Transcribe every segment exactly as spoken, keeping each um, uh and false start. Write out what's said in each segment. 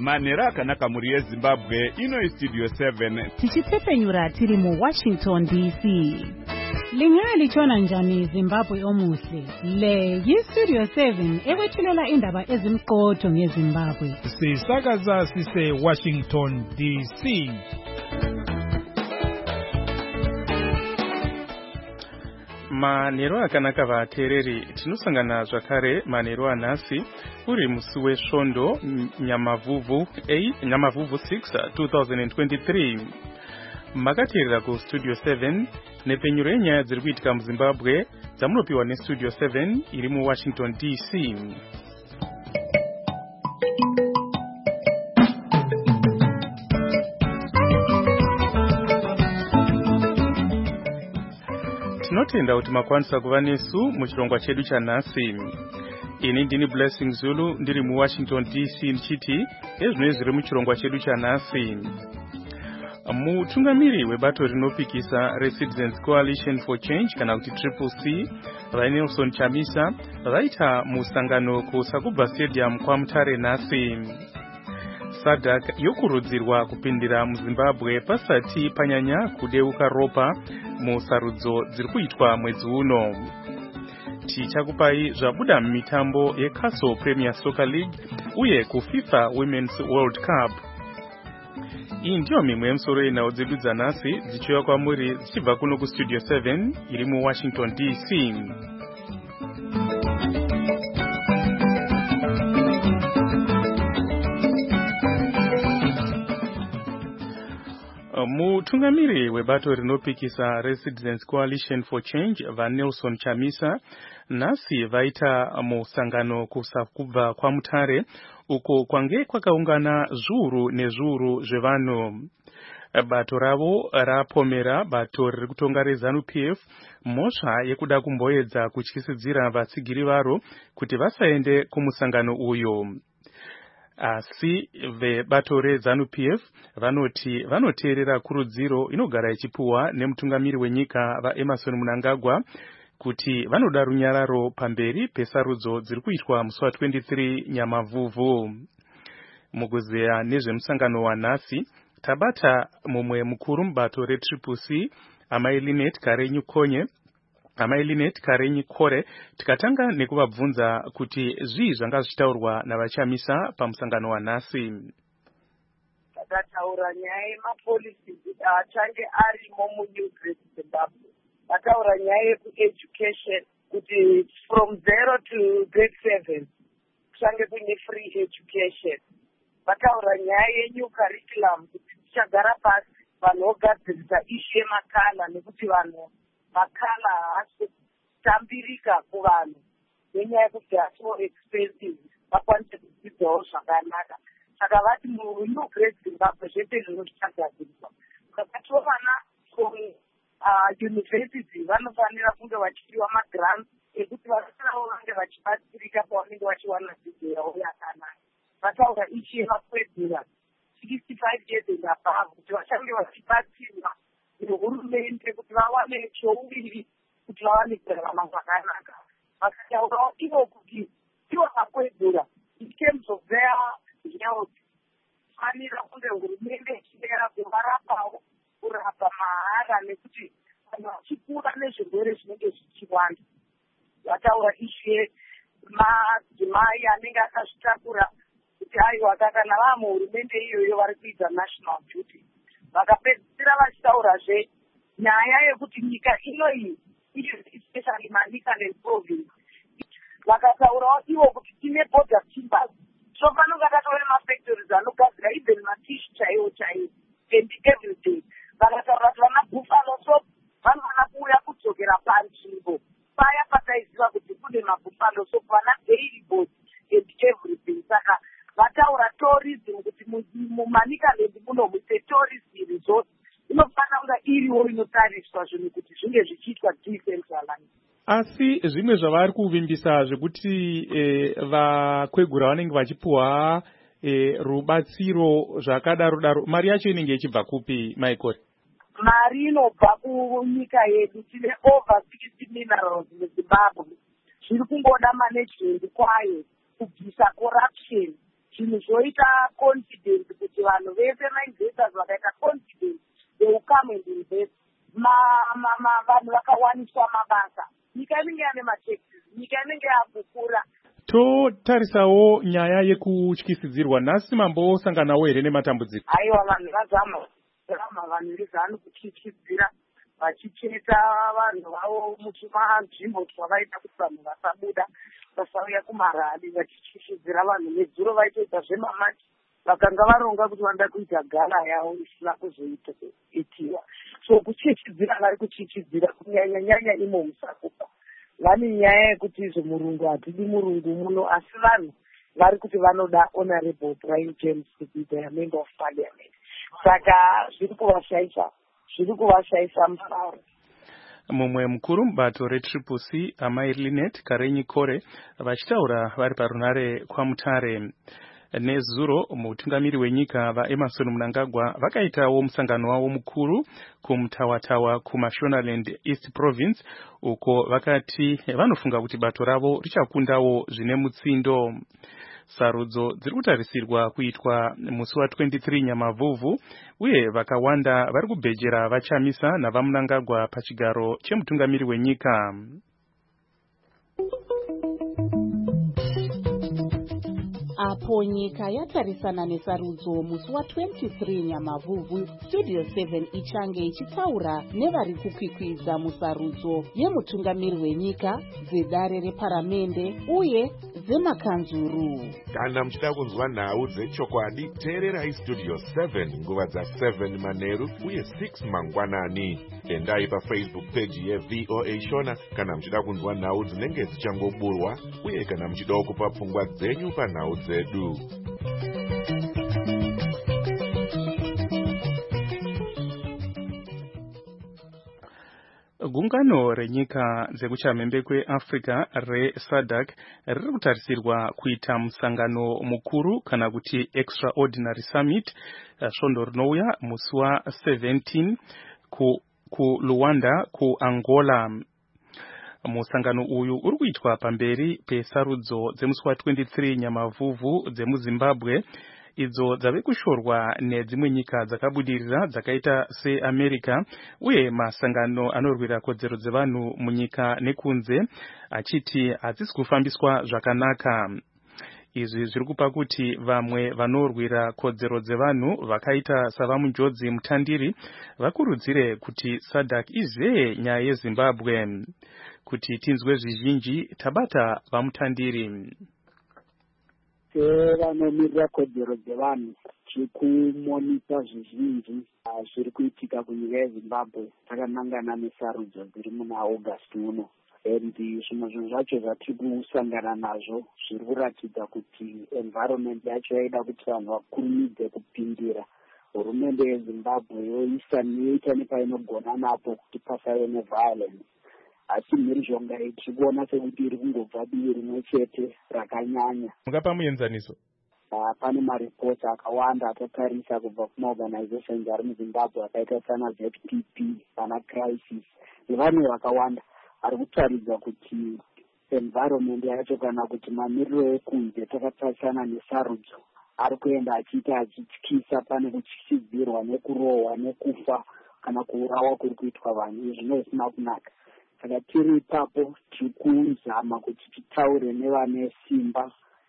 manhero akanaka muri yezimbabwe ino studio seven tichitsepenyura tiri mu Washington D C. Lingalitshona njani Zimbabwe omuhle? Le yi-Studio seven ekwethulela indaba ezimqotho ngeZimbabwe. Sisakaza sise Washington D C. Manhero akanaka vateereri, tinosangana zvakare manhero anhasi uri musi wesvondo Nyamavhuvhu Nyamavhuvhu six twenty twenty-three. Makateerera ku Studio seven nepenyuro yenyaya dziri kuitika muZimbabwe dzamunopiwa neStudio seven iri mu Washington D C. Tinotenda kuti makwanisa kuva nesu muchirongwa chedu chanhasi. Ini ndini Blessing Zulu ndiri mu Washington D C ndichiti ezvino zviri muchirongwa chedu chanhasi. Mutungamiri webato rinopikisa reCitizens Coalition for Change kana kuti Triple C vaNelson Chamisa vaita musangano kuSakubva Stadium kwaMutare nhasi. SADC yokurudzirwa kupindira muZimbabwe pasati panyanya kudeuka ropa musarudzo dziri kuitwa mwedzi uno. Tichakupai zvabuda mumitambo yeCastle Premier Soccer League uye kuFIFA Women's World Cup. Iyi ndiyo mimwe yemusoro yenhau dzedu dzanhasi dzichiuya kwamuri dzichibva kuno kuStudio seven iri mu Washington D C. Mutungamiri webato rinopikisa reCitizens Coalition for Change vaNelson Chamisa nhasi vaita musangano kuSakubva kwaMutare uko kwange kwakaungana zviuru nezviuru zvevanhu. Bato ravo rapomera bato riri kutonga reZANU P F mhosva yekuda kumboedza kutyisidzira vatsigiri varo kuti vasaende kumusangano uyo. Asi vebato reZANU P F vanoti vanoteerera kurudziro inogara ichipuwa nemutungamiri wenyika vaEmmerson Mnangagwa kuti vanoda runyararo pamberi pesarudzo dziri kuitwa musi wa twenty-three Nyamavhuvhu. Mukuzeya nezvemusangano wanhasi tabata mumwe mukuru mubato reTriple C Amai Linet Karenyi Konye Amai Linet Karenyi Kore tikatanga nekuvabvunza kuti zvii zvanga zvichitaurwa navaChamisa pamusangano wanhasi. Takataura nyaya yemapolisi kuti achange arimo muNew Great Zimbabwe. Vataura nyaya yekueducation kuti from zero to grade seven kuchange kune free education. Vataura nyaya yenew curriculum kuti tichagara pasi vanhu vogadzirisa ishu yemakala nekuti vanhu makala haasi kutambirika kuvanhu nenyaya yekuti hasiwo expensive vakwanise kudzidzawo zvakanaka. Saka vati muNew Great Zimbabwe zvese zvino zvichagadziriswa. Vakatiwo vana from university vanofanira kunge vachipiwa magrants ekuti vanavo vange vachibatsirika pavanenge vachiwana dzidzo yavo yakanaka. Vataura ichi yemakwedura sixty-five years and above kuti vachange vachibatsirwa nehurumende kuti vawane chouviri kuti vawane kurarama zvakanaka. Vakataurawo ivo kuti ivo makwedura in terms of their health fanira kunge hurumende ichidera kuvarapawo kurapa mahara nekuti vanhu vachikura nezvirwere zvinenge zvichiwanda. Vataura ishu yemadzimai anenge akazvitakura kuti aiwa kana vaa muhurumende iyoyo vari kuita national duty. Vakapedzisira vachitaurazve nyaya yekuti nyika ino iyi especially Manicaland province vakataurawo ivo kuti tine border timbers so panonga tatove nemafactories anogadzira even matishu chaiwo chaiwo and everyday. Vakataura kuti vana buffalo soap vanofana kuuya kudzokera panzvimbo paya pataiziva kuti kune mabuffalo soap vana daily board and everything. Saka vataura tourism kuti muManicaland muno muite tourist resort inofanira kunga iriwo inotariswa zvinhu kuti zvinge zvichiitwa decentralized. Asi zvimwe zvavari kuvimbisa zvekuti eh, vakwegura vanenge vachipuwa eh, rubatsiro zvakadaro daro, mari yacho inenge ichibva kupi Michael? Mari inobva kunyika yedu tine over sixty minerals muZimbabwe. Zviri kungoda management kwayo kubvisa corruption zvinhu zvoita confidence kuti vanhu vese mainvestors vakaita confidence they will come and invest. Vanhu vakawaniswa mabasa, nyika inenge yane mataxes, nyika inenge yakukura. Totarisawo nyaya yekutyisidzirwa. Nhasi mambosanganawo here nematambudziko? Aiwa, vanhu vazama zama vanhu vezano kutyisidzira vachicheta vanhu vavo muchimanzvimbo twavaita kuti vanhu vasabuda vasauya kumarali vachityisidzira vanhu. Nedzuro vaitoita zvemamati vakanga varonga kuti vanoda kuita gala yavo isina kuzoitiwa. So kutyisidzira vari kutyisidzira kunyanya-nyanya imo musakupa. Vane nyaya yekuti izvo murungu hatidi murungu muno, asi vanhu vari kuti vanoda honorable Brian James to be their member of parliament. Saka zviri kuvashaisa zviri kuvashaisa mufaro. Mumwe mukuru mubato retriple C amai Linet Karenyi Kore vachitaura vari parunare kwaMutare. Nezuro mutungamiri wenyika vaEmerson Mnangagwa vakaitawo musangano wavo mukuru kumtawatawa kuMashonaland East Province, uko vakati vanofunga kuti bato ravo richakundawo zvine mutsindo. Sarudzo dziri kutarisirwa kuitwa musi wa twenty-three Nyamavhuvhu, uye vakawanda vari kubhejera vaChamisa navaMnangagwa pachigaro chemutungamiri wenyika. Apo nyika yatarisana nesarudzo musi wa twenty-three Nyamavhuvhu, Studio seven ichange ichitaura nevari kukwikwidza musarudzo yemutungamiri wenyika, dzedare reparamende uye dzemakanzuru. Kana muchida kunzwa nhau dzechokwadi, teererai Studio seven nguva dza seven manheru uye six mangwanani. Endai paFacebook page yeV O A Shona kana muchida kunzwa nhau dzinenge dzichangoburwa, uye kana muchida kupa pfungwa dzenyu panhau dzedu. Gungano renyika dzekuchamhembe kweAfrica reSADC riri kutarisirwa kuita musangano mukuru kana kuti extraordinary summit svondo rinouya musi wa seventeen ku, ku Luanda ku Angola. Musangano uyu uri kuitwa pamberi pesarudzo dzemusi wa twenty-three Nyamavhuvhu dzemuZimbabwe, idzo dzave kushorwa nedzimwe nyika dzakabudirira dzakaita seAmerica, uye masangano anorwira kodzero dzevanhu munyika nekunze achiti hadzisi kufambiswa zvakanaka. Izvi zviri kupa kuti vamwe vanorwira kodzero dzevanhu vakaita savaMunjodzi Mutandiri vakurudzire kuti SADC izeye nyaya yeZimbabwe. Kuti tinzwe zvizhinji, tabata vaMutandiri. Vanomirira kodzero dzevanhu chikumonita zvizhinji zviri kuitika kunyika yeZimbabwe takanangana nesarudzo dziri muna August uno. And zvimwe zvinhu zvacho zvatiri kusangana nazvo zviri kuratidza kuti environment yacho yaida kuti vanhu vakurumidze kupindira. Hurumende yeZimbabwe yoisa yoita nepainogona napo kuti pasave neviolence. Asi mhirizhonga iyi tiri kuona sekuti iri kungobva divi rimwe chete rakanyanya. Mungapa muenzaniso? Pane maripoti akawanda atatarisa kubva kumaorganizations ari muZimbabwe akaita sana Z P P, sana Crisis nevanhu vakawanda ari kutaridza kuti environment yacho kana kuti mamiriro ekunze takatarisana nesarudzo ari kuenda achiita achityisa. Pane kutyisidzirwa nekurohwa nekufa kana kuurawa kuri kuitwa vanhu. Izvi zvisina kunaka. Saka tiri ipapo tiri kuzama kuti titaure nevane simba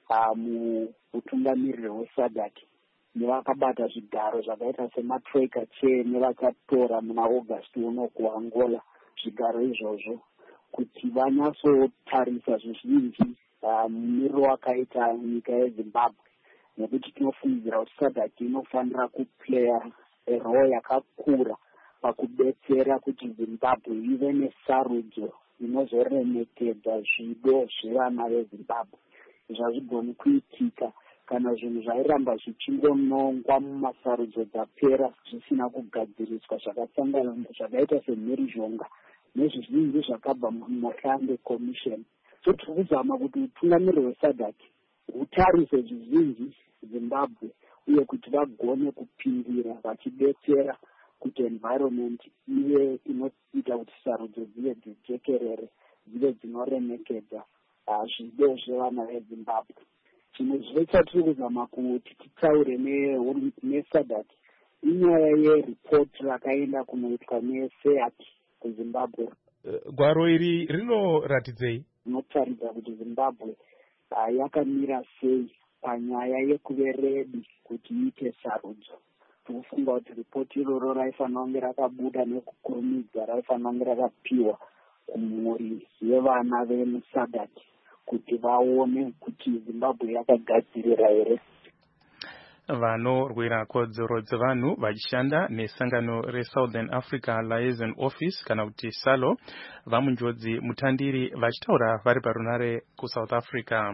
muutungamiriro hweSADC nevakabata zvigaro zvakaita sematreka chair nevakatora muna August uno kuAngola zvigaro izvozvo kuti vanyatsotarisa zvizhinji mumiriro wakaita nyika yeZimbabwe, nekuti tinofungidzira kuti SADC inofanira kuplaya role yakakura pakubetsera kuti Zimbabwe ive nesarudzo inozoremekedza zvido zvevana veZimbabwe. Izvi hazvigoni kuitika kana zvinhu zvairamba zvichingonongwa mumasarudzo dzapera zvisina kugadziriswa, zvakasangana zvakaita semhirizhonga nezvizhinji zvakabva muMohlange Commission. So tiri kuzama kuti utungamiriro hweSADC hutarise zvizhinji Zimbabwe uye kuti vagone kupindira vachidetsera kuti environment ive inoita kuti sarudzo dzive dzijekerere, dzive dzinoremekedza zvido zvevana veZimbabwe. chimwe zve chatiri kuzama kuti titaure nesadat inyaya yeripoti rakaenda kunoitwa neseat kuzimbabwe. Gwaro iri rinoratidzei? Rinotaridza kuti zimbabwe uh, yakamira sei panyaya yekuve redi kuti iite sarudzo. Tinofunga kuti ripoti iroro raifanira kunge rakabuda nekukurumidza, raifanira kunge rakapiwa kumhuri yevana vemusadat kuti vaone kuti zimbabwe yakagadzirira here. Vanorwira kodzero dzevanhu vachishanda nesangano reSouthern Africa Liaison Office kana kuti SALO vamunjodzi mutandiri vachitaura vari parunare kuSouth Africa.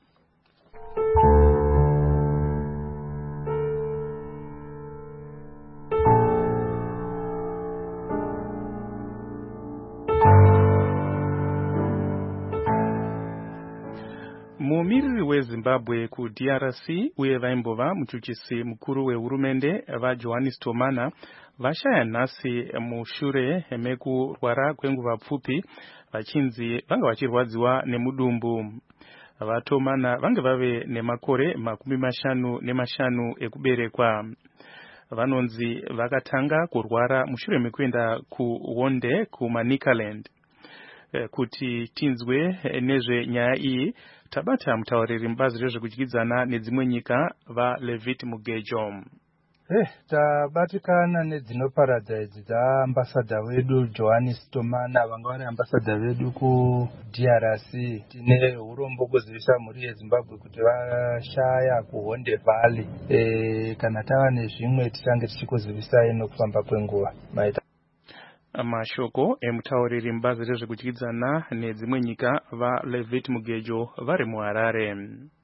Mumiriri weZimbabwe ku D R C uye vaimbova muchuchisi mukuru wehurumende vaJohannes Tomana vashaya nhasi mushure mekurwara kwenguva pfupi vachinzi vanga vachirwadziwa nemudumbu. VaTomana vange vave nemakore makumi mashanu nemashanu ekuberekwa. Vanonzi vakatanga kurwara mushure mekuenda kuHonde kuManicaland. Kuti tinzwe nezvenyaya iyi tabata mutauriri mubazi rezvekudyidzana nedzimwe nyika vaLevit Mugejo. Eh, tabatikana nedzinoparadza idzi dzaambasadha wedu Johannes Tomana vanga vari ambasadha vedu ku D R C. Tine urombo kuzivisa mhuri yeZimbabwe kuti vashaya kuHonde Valley. Eh, kana tava nezvimwe tichange tichikuzivisai nokufamba kwenguva. Maita mashoko emutauriri mubazi rezvekudyidzana nedzimwe nyika vaLevit Mugejo vari muHarare.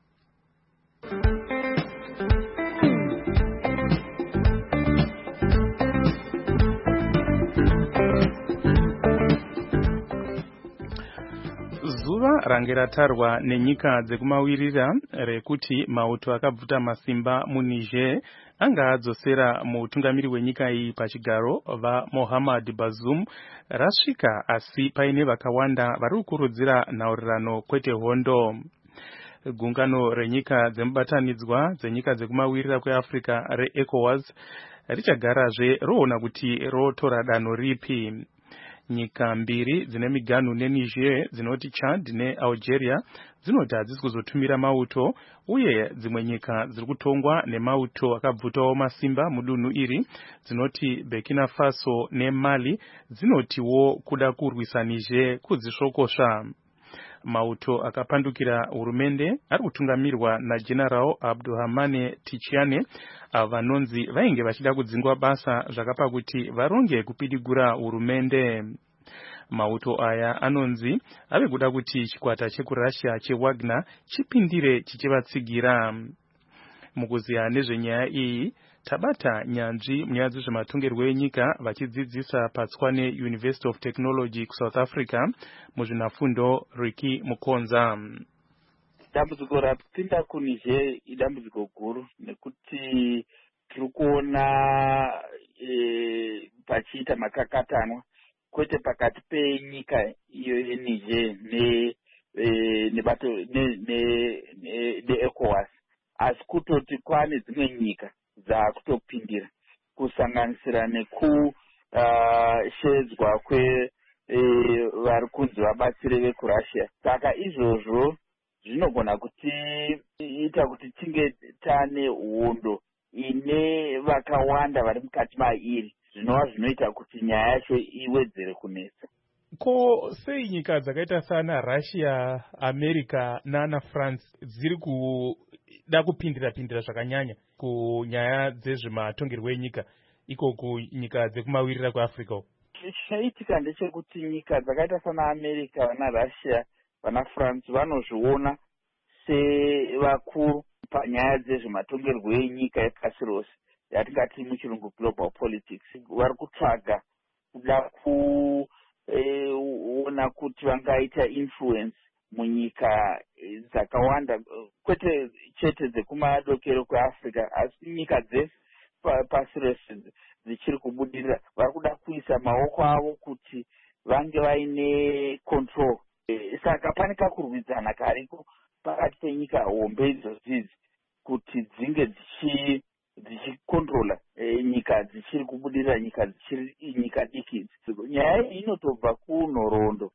Zuva range ratarwa nenyika dzekumawirira rekuti mauto akabvuta masimba muNiger anga adzosera mutungamiri wenyika iyi pachigaro vaMohamed Bazoum rasvika, asi paine vakawanda vari kukurudzira nhaurirano kwete hondo. Gungano renyika dzemubatanidzwa dzenyika dzekumawirira kweAfrica reECOWAS richagarazve roona kuti rotora danho ripi. Nyika mbiri dzine miganhu neNiger dzinoti Chad neAlgeria dzinoti hadzisi kuzotumira mauto, uye dzimwe nyika dziri kutongwa nemauto akabvutawo masimba mudunhu iri dzinoti Burkina Faso neMali dzinotiwo kuda kurwisa Niger kudzisvokosva. Mauto akapandukira hurumende ari kutungamirwa naGeneral Abdurahmane Tichiane vanonzi vainge vachida kudzingwa basa zvakapa kuti varonge kupidigura hurumende. Mauto aya anonzi ave kuda kuti chikwata chekurussia cheWagner chipindire chichivatsigira. Mukuziya nezvenyaya iyi tabata nyanzvi munyaya dzezvematongerwo enyika vachidzidzisa paTswane University of Technology kuSouth Africa muzvinafundo Ricky Mukonza. Dambudziko rapinda kuNiger idambudziko guru nekuti tiri kuona e, pachiita makakatanwa kwete pakati penyika iyo yeNiger ne e, nebato ne ne neECOWAS, asi kutoti kwane dzimwe nyika dzakutopindira kusanganisira nekushedzwa uh, kwe e, vari kunzi vabatsire vekuRussia. Saka izvozvo zvinogona kuti ita kuti tinge tane hondo ine vakawanda vari mukati mairi, zvinova zvinoita kuti nyaya yacho iwedzere kunetsa. Ko sei nyika dzakaita sana Russia, America nana France dziri kuda kupindira pindira zvakanyanya kunyaya dzezvematongerwo enyika iko kunyika dzekumawirira kweAfrica? Chinoitika ndechekuti nyika dzakaita sana America vana Russia vana France vanozviona sevakuru panyaya dzezvematongerwo enyika epasi rose yatingati muchirungu global politics. Vari kutsvaga kuda kuona kuti vangaita influence munyika dzakawanda, kwete chete dzekumadokero kweAfrica asi nyika dzese pasi rose dzichiri kubudirira. Vari kuda kuisa maoko avo kuti vange vaine control. Saka pane kakurwidzana kariko pakati penyika hombe idzodzi kuti dzinge dzichi dzichikontrola e, nyika dzichiri kubudirira nyika dzichiri nyika diki. Nyaya iyi inotobva kunhoroondo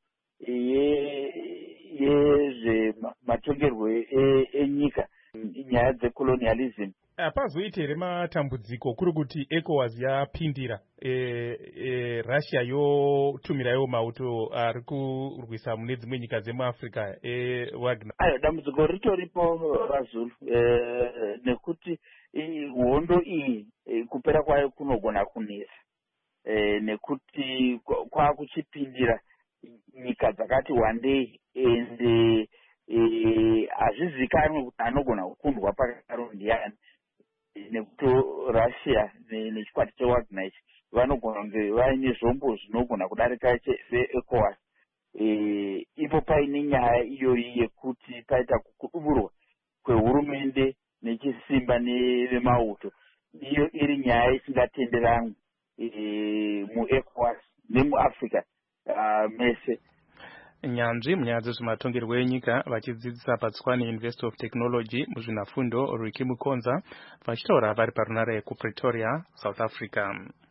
yezvematongerwo enyika, nyaya dzecolonialism. Hapazoiti here matambudziko kuri kuti ECOWAS yapindira e, e, Russia yotumirawo mauto ari kurwisa mune dzimwe nyika dzemuAfrica eWagner? Ayo dambudziko ritoripo vaZulu, e, nekuti hondo iyi e, kupera kwayo kunogona kunesa, e, nekuti kwakuchipindira nyika dzakati wandei ende hazvizikanwi kuti anogona kukundwa pakaro ndiani, nekuti Russia nechikwata cheWagner ichi vanogona kunge vaine zvombo zvinogona kudarika veECOWAS. Ipo paine nyaya iyoyi yekuti paita kukuduburwa kwehurumende nechisimba nevemauto, iyo iri nyaya isingatenderanwi muECOWAS nemuAfrica mese. Nyanzvi munyaya dzezvematongerwo enyika vachidzidzisa paTswane University of Technology muzvinafundo Rwiki Mukonza vachitaura vari parunare kuPretoria, South Africa.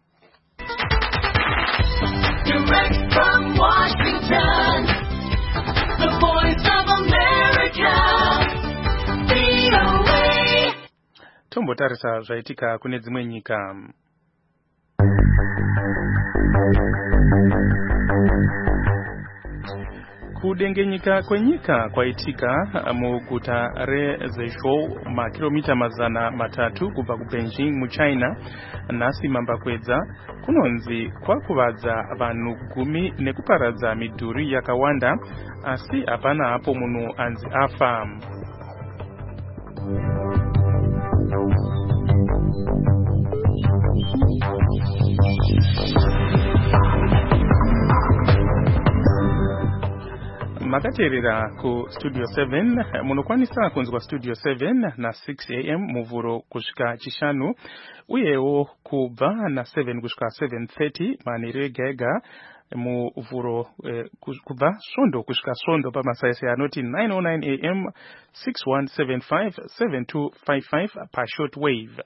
Direct from Washington, the voice of America, V O A. Tombotarisa zvaitika kune dzimwe nyika. Kudengenyika kwenyika kwaitika muguta reZhezhou, makilomita mazana matatu kubva kuBeijing muChina. Nhasi mambakwedza kunonzi kwakuvadza vanhu gumi nekuparadza midhuri yakawanda, asi hapana hapo munhu anzi afa. Makateerera ku Studio seven, munokwanisa kunzwa Studio seven na six a m muvhuro kusvika chishanu, uyewo kubva na seven kusvika seven thirty manheru ega ega muvhuro eh, kubva svondo kusvika svondo pamasaisai anoti nine oh nine a m six one seven five seven two five five pashort wave.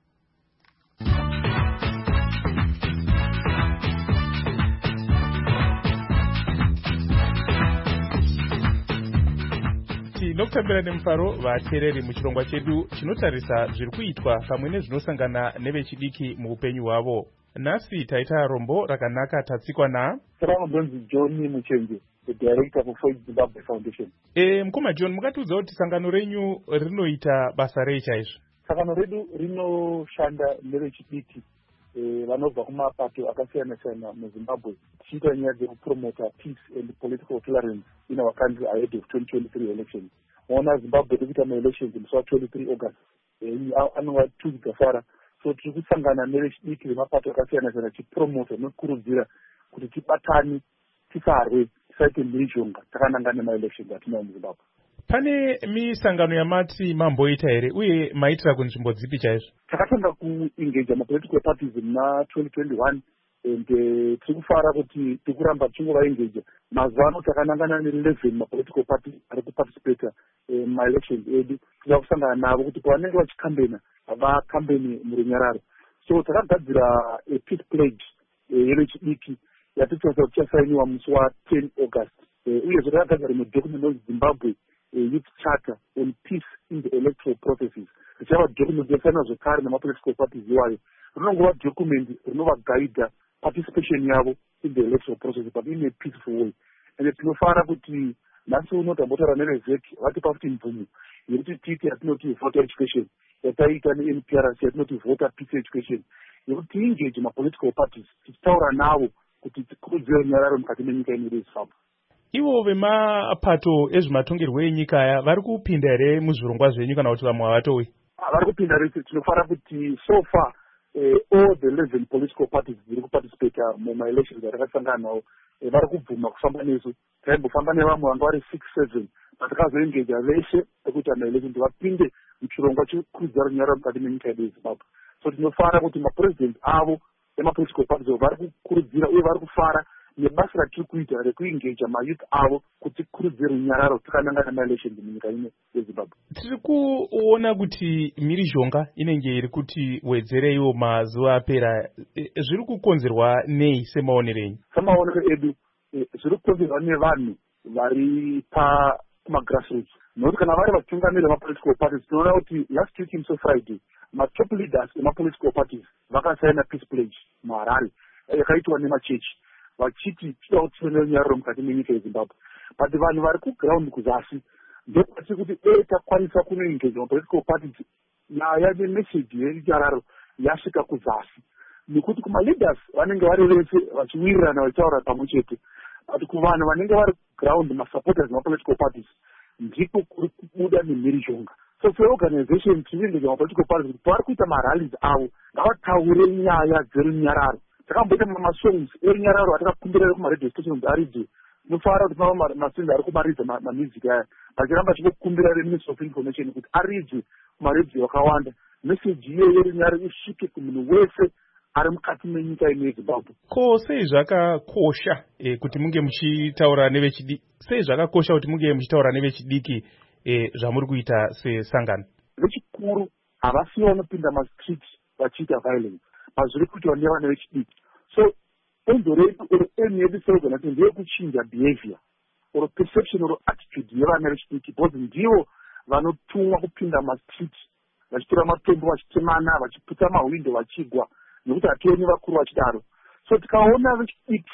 Tinokutambira nemufaro vateereri muchirongwa chedu chinotarisa zviri kuitwa pamwe nezvinosangana nevechidiki muupenyu hwavo. Nhasi taita rombo rakanaka tatsikwa na Saramonzi John Muchenje, the director of Food Zimbabwe Foundation. E, mukoma John, mukatiudza kuti sangano renyu rinoita basa rei chaizvo? Sangano redu rinoshanda nevechidiki e, vanobva kumapato akasiyana-siyana muZimbabwe, tichiita nyaya dzekupromota peace and political tolerance in our country ahead of twenty twenty-three elections. Maona Zimbabwe irikuita ma-elections musi wa twenty-three August, e, anova two dzafara. So tiri kusangana nevechidiki vemapato akasiyana-siyana tichipromota nekukurudzira kuti tibatane, tisarwe, tisaite mhirizhonga takanangana nema-elections atinayo muZimbabwe. Pane misangano yamati mamboita here uye maitira kunzvimbo dzipi chaizvo? Takatanga kuengage ma-political parties muna twenty twenty-one and tiri kufara kuti tikuramba tingovaengage. Mazuva ano takanangana ne-eleven ma-political parties ari kuparticipate ma-elections edu. Tida kusangana navo kuti pavanenge vachikambena vakambeni murunyararo. So takagadzira a peace pledge yerechidiki yatitosa kuti chasainiwa musi wa ten August. Uyezve takagadzira rimwe document of Zimbabwe Youth Charter on Peace in the Electoral Processes. Richava document yasaina zvekare namapolitical parties iwayo. Rinongova document rinovaguida participation yavo in the electoral process, but in a peaceful way. And tinofara kuti nhasi uno tambotaura nevezek vatipa kuti mvumo yekuti tiite yatinoti voter education, yataita ne-N P R C yatinoti voter peace education, yekuti tiengage ma-political parties tichitaura navo kuti tikurudzire nyararo mukati menyika ino yeZimbabwe. Ivo vemapato ezvematongerwo enyika aya vari kupinda here muzvirongwa zvenyu kana kuti vamwe havatowi? Vari kupinda rese. Tinofara kuti so far eh, all the eleven political parties dziri kuparticipate muma-elections atakasangana nawo vari kubvuma kufamba nesu. Taimbofamba nevamwe vanga vari six seven patakazoengeja veshe ekuita ma-elections vapinde muchirongwa chekukurudzira runyararo mukati menyika yedu yeZimbabwe. So tinofara kuti mapresident avo ema-political parties vari kukurudzira uye vari kufara nebasa ratiri kuita rekuengeja mayouth avo kuti kurudzire runyararo takanangana maelections munyika ino yezimbabwe. Tiri kuona kuti mhirizhonga inenge iri kuti wedzereiwo mazuva apera, zviri kukonzerwa nei semaonero enyu? Samaonero edu zviri kukonzerwa nevanhu vari pamagrassroots, nokuti kana vari vatungamiri vemapolitical parties tinoona kuti last week in Friday matop leaders emapolitical parties vakasaina peace pledge muHarare yakaitwa nemachechi vachiti tinoda kuti tive nerunyararo mukati menyika yeZimbabwe. But vanhu vari kuground kuzasi ndokwati kuti dei takwanisa kunoengage mapolitical parties nyaya nemeseji yerunyararo yasvika kuzasi, nekuti kumaleaders vanenge vari vese vachiwirirana vachitaura pamwe chete, but kuvanhu vanenge vari ground masupporters emapolitical parties ndiko kuri kubuda nemhirizhonga. So seorganization tinoengage mapolitical parties kuti vari kuita marallies avo ngavataure nyaya dzerunyararo. Takamboita masongs erunyararo atakakumbira kumaradio stations aridhe nofara kuti mama masinzi ari kumaridza mamusic aya vachiramba chikukumbira reministry of information kuti aridze kumaradio akawanda meseji iye yerunyararo isvike kumunhu wese ari mukati menyika ino yeZimbabwe. Ko sei zvakakosha e, kuti munge muchitaura nevechidiki, sei zvakakosha kuti munge muchitaura nevechidiki e, zvamuri kuita sesangano? Vechikuru havasi vanopinda mastreet vachiita violence, mazviri kuitwa nevana vechidiki. So enzo redu or aim yedu seorganization ndeyekuchinja behavior or perception or attitude yevana vechidiki, because ndivo vanotumwa kupinda mastreet vachitora matombo vachitemana vachiputa mahwindo vachigwa, nekuti hationi vakuru vachidaro. So tikaona vechidiki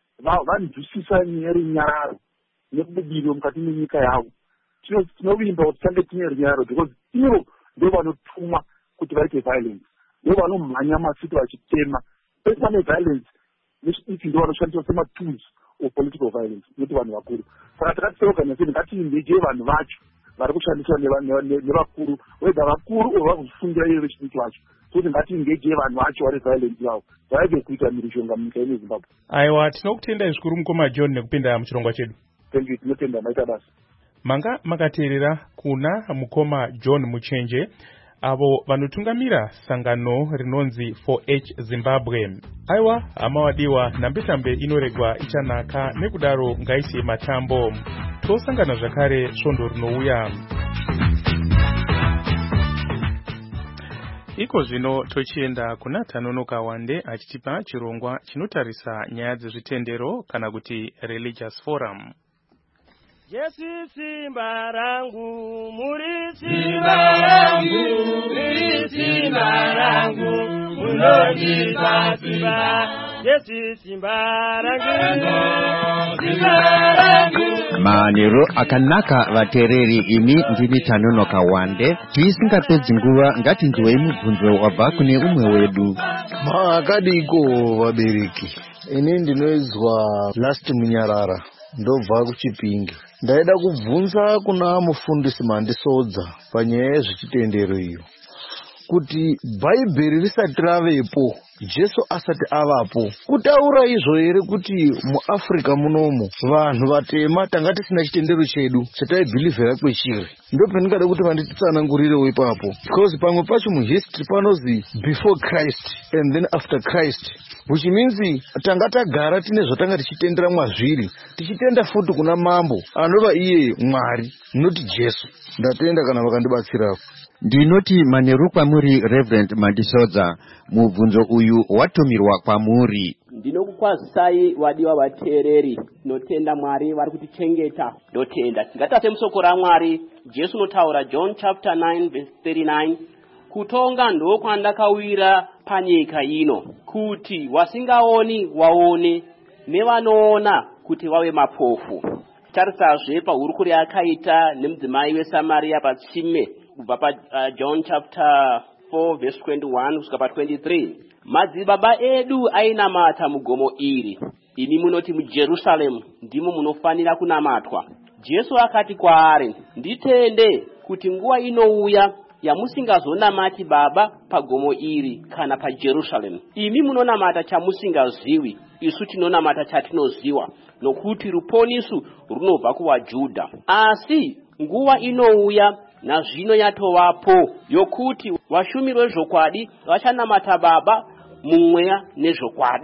vanzwisisa nyaya yerunyararo nekubudiriro mukati menyika yavo, tinovimba kuti tange tine runyararo, because ivo ndo vanotumwa kuti vaite violence, ndo vanomhanya masiti vachitema. Pese pane violence vechidiki ndo vanoshandiswa sematools of political violence, nekuti vanhu vakuru. Saka takati seorganization ngatiengeje vanhu vacho vari kushandiswa nevakuru, weda vakuru or vakufundira ivo vechidiki vacho, kuti ngatiengeje vanhu vacho vari violence yavo vaige kuita mhirizhonga munyika ino yeZimbabwe. Aiwa, tinokutendai zvikuru mukoma John nekupinda muchirongwa chedu. Thank you, tinotenda, maita basa. Manga makateerera kuna mukoma John Muchenje avo vanotungamira sangano rinonzi four H Zimbabwe. Aiwa, hama wadiwa, nambe-tambe inoregwa ichanaka, nekudaro ngaise matambo. Tosangana zvakare svondo rinouya. Iko zvino tochienda kuna Tanonoka Wande achitipa chirongwa chinotarisa nyaya dzezvitendero kana kuti religious forum. Jesu simba rangu, muri simba rangu, muri simba rangu, munondipa simba. Jesu simba rangu, simba rangu. Manero akanaka vatereri, ini ndini Tanonoka Wande. Tisingapedzi nguva ngatinzwei mubvunzo wabva kune umwe wedu. Makadiko vabereki, ini ndinoizwa Last Munyarara, ndobva kuChipinge. Ndaida kubvunza kuna mufundisi Mandisodza panyaya yezvechitendero iyo, kuti Bhaibheri risati ravepo, Jesu asati avapo, kutaura izvo here kuti muAfrica munomu vanhu vatema tanga tisina chitendero chedu chataibhilivhera kwechiri? Ndo pendingada kuti vanditsanangurirewo ipapo, because pamwe pacho muhistory panozi before Christ and then after Christ, which means tanga tagara tine zvatanga tichitendera mwazviri, tichitenda futi kuna mambo anova iye Mwari, noti Jesu. Ndatenda kana vakandibatsirapo. Ndinoti manheru kwamuri Reverend Mandisodza, mubvunzo uyu watumirwa kwamuri. Ndinokukwazisai wadiwa vateereri, notenda Mwari vari kutichengeta, ndotenda. Ngatate musoko raMwari, Jesu notaura John chapter nine verse thirty-nine, kutonga ndokwandakawira panyika ino, kuti wasingaoni waone, nevanoona kuti vave mapofu. Tarisazve paurukuri akaita nemudzimai weSamaria patsime, kubva pa uh, John chapter four verse twenty-one kusvika pa twenty-three. Madzibaba edu ainamata mugomo iri, imi munoti muJerusaremu ndimo munofanira kunamatwa. Jesu akati kwaari, nditende kuti nguva inouya yamusingazonamati Baba pagomo iri kana paJerusaremu. Imi munonamata chamusingazivi, isu tinonamata chatinoziva, nokuti ruponisu runobva kuvaJudha. Asi nguva inouya nazvino yatovapo, yokuti vashumi vezvokwadi vachanamata Baba mumweya nezvokwadi,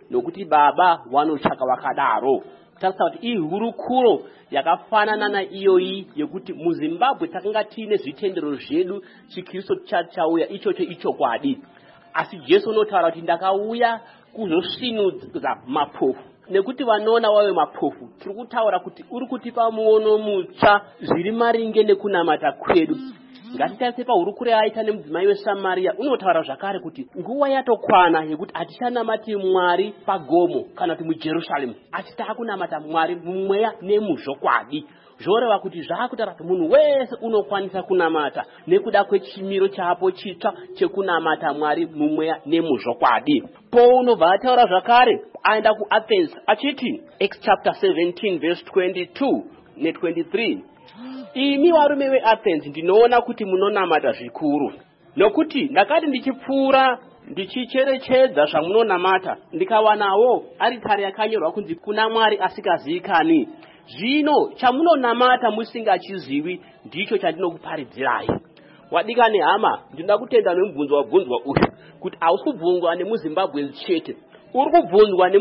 nokuti baba vanotsvaka vakadaro. Tarisa kuti ihurukuro yakafanana naiyoyi yekuti muZimbabwe takanga tiine zvitendero zvedu chiKristu chauya ichocho ichokwadi. Asi Jesu unotaura kuti ndakauya kuzosvinudza mapofu. Nekuti vanoona wave mapofu, tiri kutaura kuti uri kutipa muono mutsva zviri maringe nekunamata kwedu. Ngatitarise pahurukuro yaita nemudzimai weSamaria, unotaura zvakare kuti nguva yatokwana yekuti hatichanamati Mwari pagomo kana kuti muJerusarema, asi taakunamata Mwari mumweya nemuzvokwadi. Zvoreva kuti zvakutaura kuti munhu wese unokwanisa kunamata nekuda kwechimiro chapo chitsva chekunamata Mwari mumweya nemuzvokwadi. Paul unobva ataura zvakare aenda kuAthens achiti Acts chapter seventeen verse twenty-two ne twenty-three, imi varume veAthens ndinoona kuti munonamata zvikuru, nokuti ndakati ndichipfuura ndichicherechedza zvamunonamata ndikawanawo aritari yakanyorwa kunzi kuna Mwari asikazivikani. Zvino chamunonamata musingachizivi ndicho chandinokuparidzirai. Wadika nehama, ndinoda kutenda nemubvunzo wabvunzwa uyu kuti hausi kubvunzwa nemuZimbabwe chete, uri kubvunzwa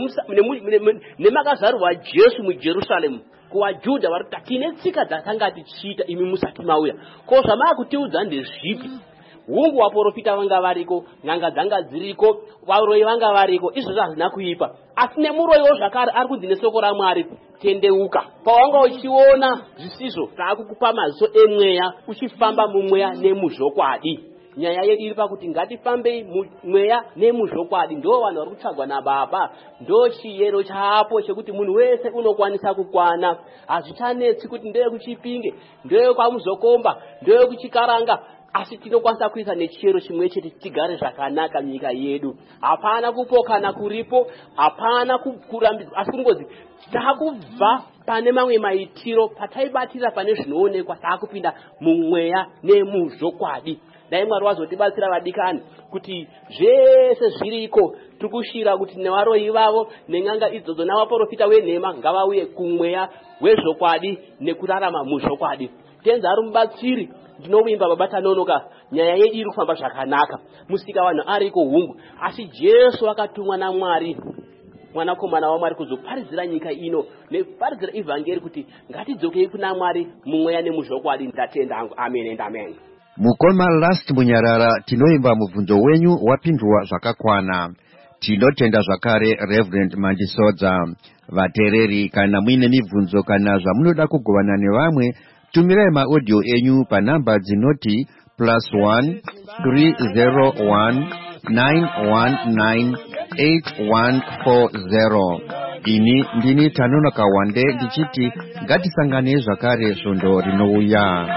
nemakazarwa Jesu muJerusarema. KuvaJudha vari kuti tine tsika dzatanga tichiita imi musati mauya. Ko zvamava kutiudza ndezvipi? Hungu vaprofita vanga variko, n'anga dzanga dziriko, varoyi vanga variko, izvozvo hazvina kuipa. Asi nemuroyiwo zvakare ari kunzi nesoko raMwari tendeuka. Pawanga uchiona zvisizvo taakukupa maziso emweya uchifamba mumweya nemuzvokwadi. Nyaya yedu iri pakuti ngatifambei mumweya nemuzvokwadi. Ndo vanhu vari kutsvagwa naBaba, ndo chiyero chapo chekuti munhu wese unokwanisa kukwana. Hazvichanetsi kuti ndeye kuChipinge, ndeye kwaMuzokomba, ndeye kuChikaranga, asi tinokwanisa kuisa nechiyero chimwe chete tigare zvakanaka nyika yedu. Hapana kupokana kuripo, hapana kurambidzwa, asi kungozi takubva pane mamwe maitiro pataibatira pane zvinoonekwa taakupinda mumweya nemuzvokwadi. Dai Mwari wazotibatsira vadikani kuti zvese zviriko tiri kushira kuti nevaroyi vavo nen'anga idzodzo navaprofita wenhema ngavauye kumweya wezvokwadi nekurarama muzvokwadi. Tenzi ari mubatsiri, ndinovimba Baba tanonoka, nyaya yedu iri kufamba zvakanaka. Musika vanhu ariko hungu, asi Jesu akatumwa naMwari mwanakomana waMwari kuzoparidzira nyika ino neparidzira ivhangeri kuti ngatidzokei kuna Mwari mumweya nemuzvokwadi. Ndatenda hangu, amen and amen. Mukoma Last Munyarara, tinoimba mubvunzo wenyu wapindwa zvakakwana. Tinotenda zvakare Reverend Mandisodza. Vatereri, kana muine mibvunzo kana zvamunoda kugovana nevamwe, tumirai maaudio enyu panhamba dzinoti plus one three zero one nine one nine eight one four zero. Ini ndini Tanonoka Wande ndichiti ngatisangane zvakare svondo rinouya.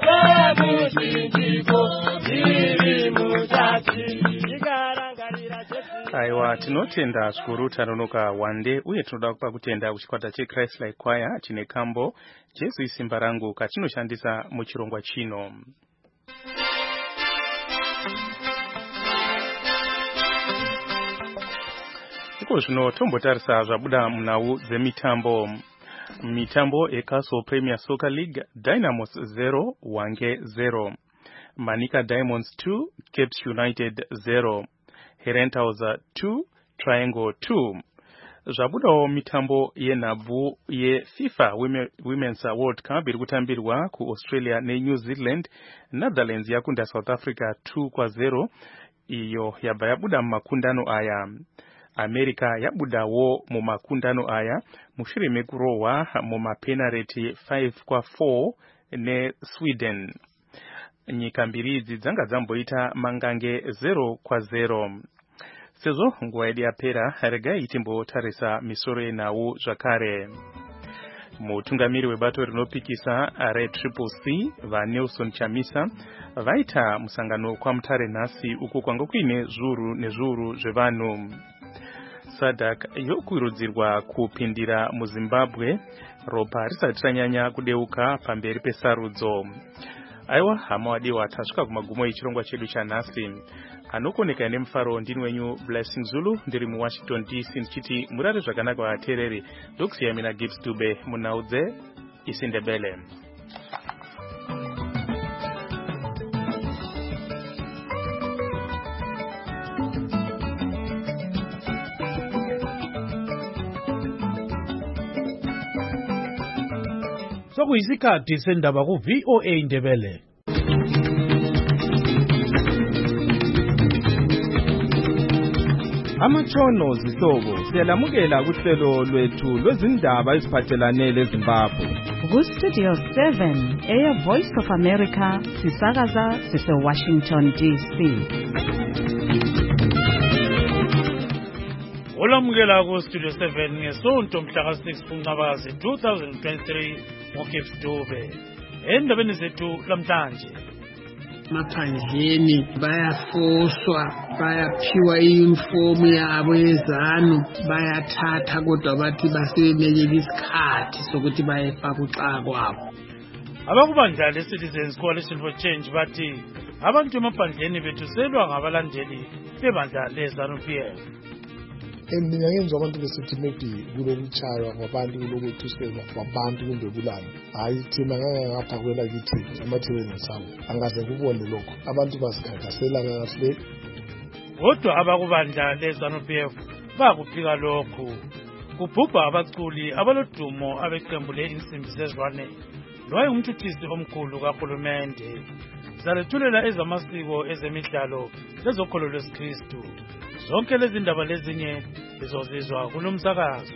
Aiwa, tinotenda zvikuru Tanonoka Wande, uye tinoda kupa kutenda kuchikwata cheChrist Like Choir chine kambo Jesu isimba rangu katinoshandisa muchirongwa chino. Iko zvino tombotarisa zvabuda munhau dzemitambo. Mitambo eCastle Premier Soccer League, Dynamos zero, Wange zero. Manika Diamonds two, Capes United zero. Herentals two, Triangle two. Zvabudawo mitambo yenhabvu yeFIFA Women's World Cup iri kutambirwa kuAustralia neNew Zealand. Netherlands yakunda South Africa two kwa zero, iyo yabva yabuda mumakundano aya. America yabudawo mumakundano aya mushure mekurohwa mumapenalty five kwa four neSweden. Nyika mbiri idzi dzanga dzamboita mangange zero kwa zero. Sezvo nguva yedu yapera, regai timbotarisa misoro yenhau zvakare. Mutungamiri webato rinopikisa reTriple C vaNelson Chamisa vaita musangano kwaMutare nhasi uko kwanga kuine zviuru nezviuru zvevanhu. SADC yokurudzirwa kupindira muZimbabwe, ropa risati ranyanya kudeuka pamberi pesarudzo. Aiwa, hama wadiwa, tasvika kumagumo echirongwa chedu chanhasi. Anokoneka nemufaro ndini wenyu Blessing Zulu, ndiri muWashington D C ndichiti murare zvakanaka vateereri. Ndokusiya mina Gibbs Dube munhau dzeIsindebele. sokuyisikhathi sendaba ku-V O A Ndebele. Amatshono zihlobo siyalamukela kuhlelo lwethu lwezindaba eziphathelane leZimbabwe. Ku-Studio seven, Air Voice of America, sisakaza sise-Washington D C. Olamukela ku-Studio seven ngesonto mhlaka six kuNcwaba two thousand twenty-three ngoGift Dube. Endabeni zethu lamhlanje. Maphandleni bayafoswa, bayaphiwa i-uniform yabo yezanu, bayathatha kodwa bathi basebenele isikhathi sokuthi bayefaka uxa kwabo. Abakubandla le-Citizens Coalition for Change bathi abantu emaphandleni bethuselwa ngabalandeli bebandla le-ZANU P F. Eminyakeni abantu besithi maybe kulokutshaywa ngabantu kulokuthuselwa kwabantu kumbe kulani. Hayi thina ngangapha kwela kithi emathebeni sawo angaze kubone lokho abantu basikhankasela kahle. Kodwa abakubandla le-ZANU P F bakuphika lokhu. Kubhubha abaculi abalodumo abeqembu le-insimbi zezwane lowaye umthuthisi omkhulu kahulumende. Zalethulela ezamasiko ezemidlalo lezokholo lwesikristu. Zonke lezi ndaba lezinye lizozizwa kulo msakazo.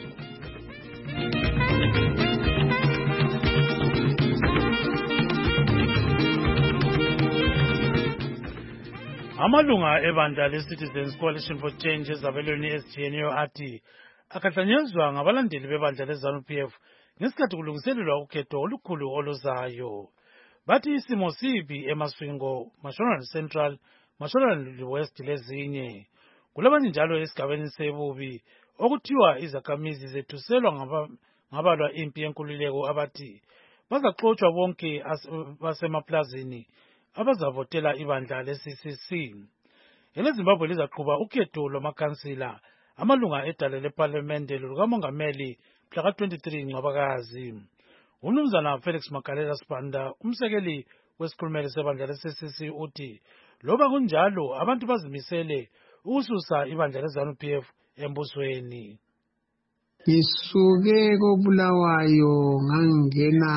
Amalunga ebandla le-Citizens Coalition for Change ezabelweni ezitshiyeneyo athi akahlanyezwa ngabalandeli bebandla le-ZANU P F ngesikhathi kulungiselelwa ukhetho olukhulu oluzayo. Bathi isimo sibi eMaswingo, Mashonaland Central, Mashonaland West lezinye. Kulabanye njalo esigabeni sebubi okuthiwa izakhamizi zethuselwa ngabalwa impi yenkululeko abathi bazaxotshwa bonke basemaplazini abazavotela ibandla le-C C C. EleZimbabwe lizaqhuba ukhetho lwamakhansila amalunga edale leParliamente lukamongameli mhla twenty-three Ncwabakazi. Umnumzana Felix Makalela Sibanda, umsekeli wesikhulumeli sebandla le-C C C uthi loba kunjalo abantu bazimisele ususa ibandla le-ZANU P F embusweni. Ngisuke koBulawayo ngangena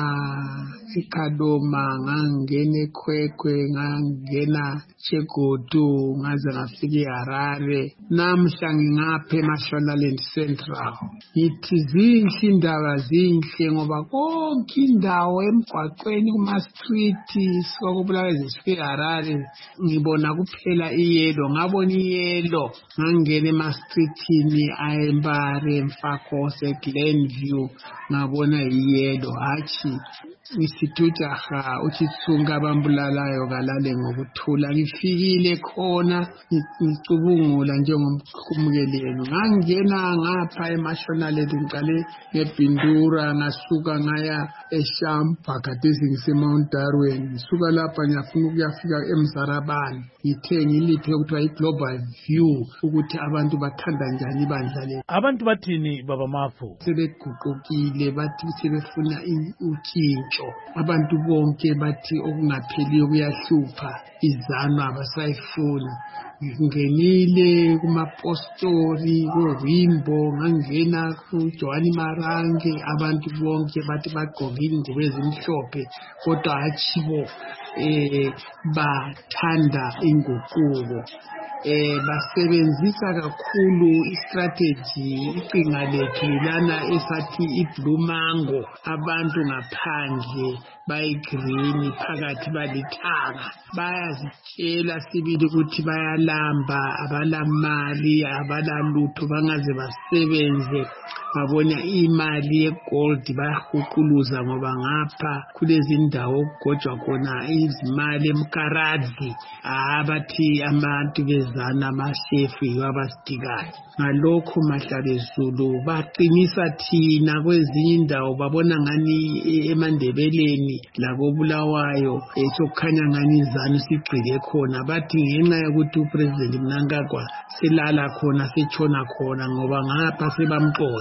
eKadoma, ngangena eKwekwe, ngangena Chegodu, ngaze ngafika eHarare. Namhla ngingapha eMashonaland Central. Ngithi zinhle indaba zinhle ngoba konke indawo emgwaqweni kuma-street sokubulawayo zifika eHarare ngibona kuphela iyelo. Ngabona iyelo ngangena ema-streetini ayeMbare, Mfako, Glenview, ngabona iyelo. Hachi isithujaha uchitsunga bambulalayo kalale ngokuthula. Ngifikile khona ngicubungula njengomkhumukeli yenu. Ngangena ngapha eMashonaland ngiqale ngeBindura ngasuka ngaya eShampa gadesi ngiseMount Darwin. Ngisuka lapha ngiyafuna ukuyafika eMzarabani. Ngithe ngiliphe ukuthiwa iGlobal View ukuthi abantu bathanda njani ibandla le. Abantu bathini baba Mafu? Sebeguqukile bathi sebefuna utshintsho. Abantu bonke bathi okungapheliyo kuyahlupha, izanu abasayifuna. Ngingenile kumapostori, kuRimbo, ngangena kuJohani Marange, abantu bonke bathi bagqoke ingubo ezimhlophe kodwa hachibo eh bathanda inguquko. Eh basebenzisa kakhulu istrategy iqinga lethu lana esathi iBlue Mango. Abantu ngaphandle bayigreen phakathi balithanga, bayazitshela sibili ukuthi bayalamba, abalamali, abalalutho, bangaze basebenze. Babona imali yegold bayahuquluza ngoba ngapha kulezi ndawo okugojwa khona izimali eMkaradzi. Abathi abantu bezana amashefu abasitikayo. Ngalokho Mahlabezulu baqinisa thina kwezinye indawo babona ngani eMandebeleni lakoBulawayo esokukhanya ngani izanu sigcile khona. Bathi ngenxa yokuthi uPresident Mnangagwa selala khona setshona khona ngoba ngapha sebamxotsha.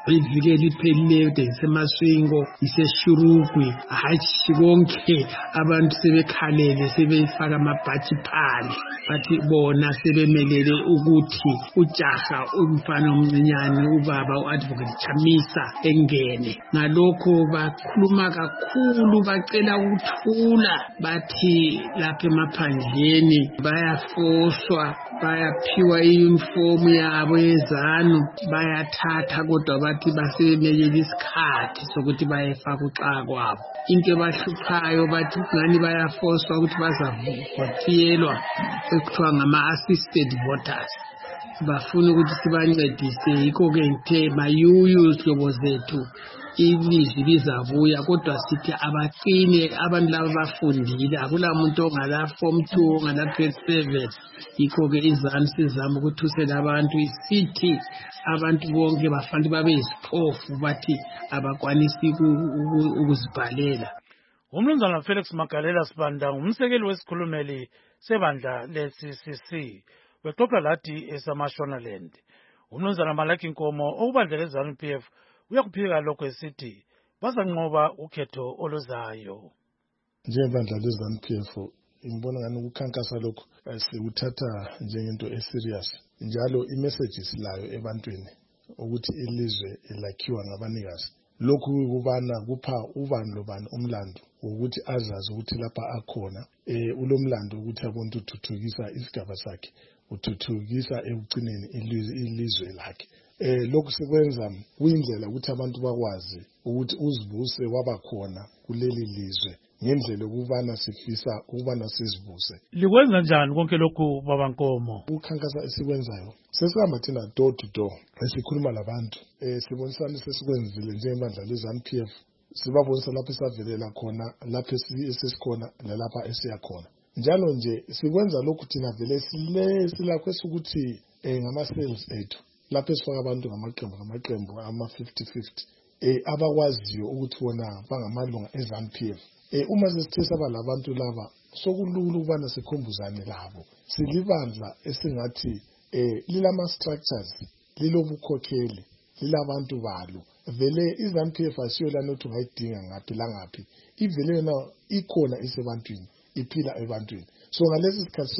ivike liphelileyo de isemaswingo iseshurugwi hayi konke abantu sebekhalele sebefaka amabhathi phandle bathi bona sebemelele ukuthi ujaha umfana omncinyane ubaba u-advocate Chamisa engene ngalokho bakhuluma kakhulu bacela ukuthula bathi lapha emaphandleni bayafoswa bayaphiwa iyunifomu yabo yezanu bayathatha kodwa bathi basebemelele isikhathi sokuthi bayefaka uxa kwabo into ebahluphayo bathi ngani bayafoswa ukuthi bazavotiyelwa ekuthiwa ngama-assisted voters bafuna ukuthi sibancedise yikho-ke ngithe mayuyu zihlobo zethu ilizwi lizavuya kodwa sithi abaqine abantu laba bafundile akula muntu ongala form two ongala grade seven yikho-ke izanu sizama ukuthusela abantu sithi abantu bonke bafanele babe yisiphofu bathi abakwanisi ukuzibhalela. Umnumzana Felix Magalela Sibanda ngumsekeli wesikhulumeli sebandla le-C C C bexoxa lathi esaMashonaland. Umnumzana Malaki Nkomo okubandla le-ZANU P F uyakuphika lokho esithi bazanqoba ukhetho oluzayo. Njengebandla le-ZANU P F ngibona ngani ukukhankasa lokho sikuthatha njengento eserious njalo i-messages layo ebantwini ukuthi ilizwe lakhiwa ngabanikazi. Lokhu kubana kupha ubani lobani umlando ukuthi azazi ukuthi lapha akhona eh ulomlando ukuthi abonke uthuthukisa isigaba sakhe uthuthukisa ekugcineni ilizwe lakhe. Eh lokhu sikwenza kuyindlela ukuthi abantu bakwazi ukuthi uzibuse wabakhona kuleli lizwe ngendlela ukubana sifisa ukubana sizibuse. Likwenza njani konke lokhu baba Nkomo? Ukhankasa esikwenzayo sesihamba thina door to door esikhuluma labantu eh sibonisana sesikwenzile njengebandla le-ZANU P F sibabonisa lapho esavelela khona lapho esesikhona nalapha esiya khona njalo nje sikwenza lokhu thina vele sile silakho ukuthi eh ngama-sales ethu lapho esifaka abantu ngamaqembu ngamaqembu ama fifty fifty eh abakwaziyo ukuthi bona bangamalunga e-ZANU P F. Eh uma sesithe saba labantu laba sokulula ukubana sikhumbuzane labo silibandla esingathi eh lilama structures lilobukhokheli lilabantu balo vele i-ZANU P F asiyo lana ukuthi ungayidinga ngaphi la ngaphi ivele yona ikhona isebantwini iphila ebantwini so ngalesi sikhathi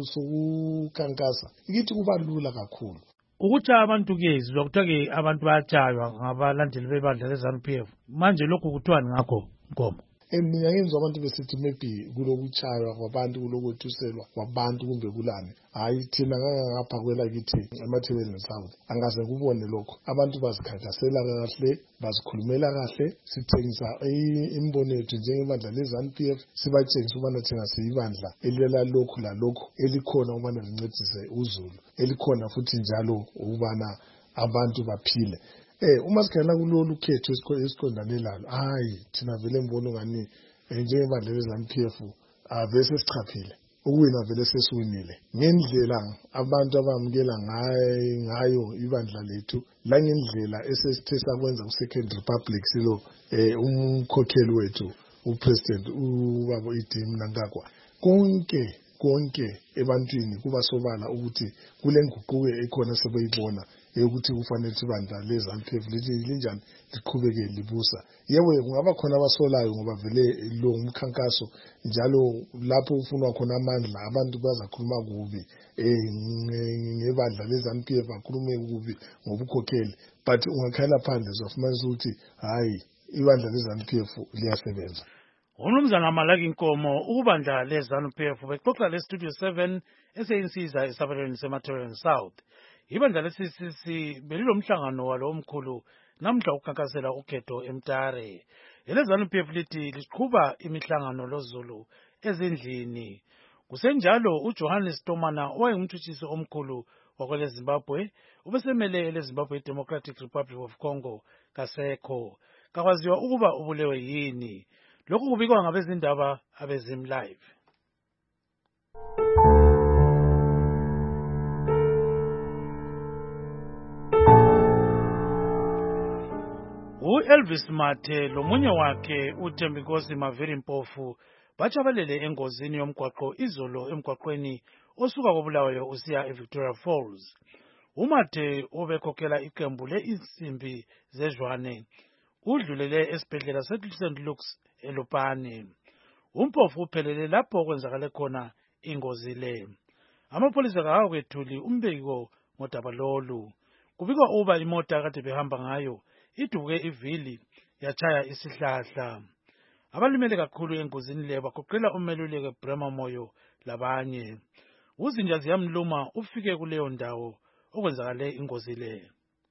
sokukankasa ikithi kuba lula kakhulu ukuthi abantu kezizwa kuthiwa ke abantu bayatshaywa ngabalandeli bebandla le-ZANU P F manje lokhu kuthiwani ngakho Nkomo? Mina ngizwa abantu besithi maybe kulokutshaywa kwabantu kulokuthuselwa kwabantu kumbe kulani hayi thina ngangapha kwela kithi emathebeleni South angaze kubone lokho abantu bazikhankasela kahle bazikhulumela kahle sithengisa imbono yethu njengebandla le-ZANU P F sibatshengisa ubana thina siyibandla elela lokhu lalokhu elikhona ubana lincedise uZulu elikhona futhi njalo ubana abantu baphile. Eh uma sikhangela kulolu khetho esiqondane lalo hayi thina vele ngibona ngani njengebandla le-ZANU P F avese sichaphile ukuwina vele sesiwinile ngendlela abantu abamukela ngayo ibandla lethu la ngendlela esesithe sakwenza ku-Second Republic silo eh umkhokheli wethu upresident ubaba Idi Mnangagwa konke konke ebantwini kuba sobala ukuthi kule nguquko ekhona sebeyibona ukuthi kufanele ibandla le-ZANU P F lithi linjani liqhubeke libusa. Yebo kungaba khona abasolayo ngoba vele lo umkhankaso njalo lapho ufunwa khona amandla abantu bazakhuluma kubi eh ngebandla le-ZANU P F akhulume kubi ngobukhokheli but ungakhala phandle uzofumanisa ukuthi hayi ibandla le-ZANU P F liyasebenza. Umnumzana Malaki Nkomo ukubandla le-ZANU P F bexoxa le-Studio seven eseyinsiza esabelweni seMathebeleni South. Ibandla le-C C C belilomhlangano walo omkhulu namhla ukukhankasela ukhetho eMtare. Ele-ZANU P F lithi liqhuba imihlangano loZulu ezindlini. Kusenjalo uJohannes Tomana owayengumthutshisi omkhulu wakwele Zimbabwe ubesemele ele-Zimbabwe Democratic Republic of Congo kasekho. Kakwaziwa ukuba ubulewe yini. Lokhu kubikwa ngabezindaba abeZim Live. U-Elvis Mathe lomunye wakhe uThembinkosi Maviri Mpofu batshabalele engozini yomgwaqo izolo emgwaqweni osuka koBulawayo usiya eVictoria Falls. uMathe obekhokhela iqembu le-insimbi zezwane udlulele esibhedlela se-Saint Luke's eLupane. Umphofu uphelele lapho kwenzakale khona ingozi le. Amapholisa kawakwethuli umbiko ngodaba lolu. Kubikwa uba imota kade behamba ngayo idubuke ivili yachaya isihlahla. Abalimele kakhulu engozini le bagoqela umeluleki Brema Moyo labanye. Uzinja ziyamluma ufike kuleyo ndawo okwenzakale ingozi le.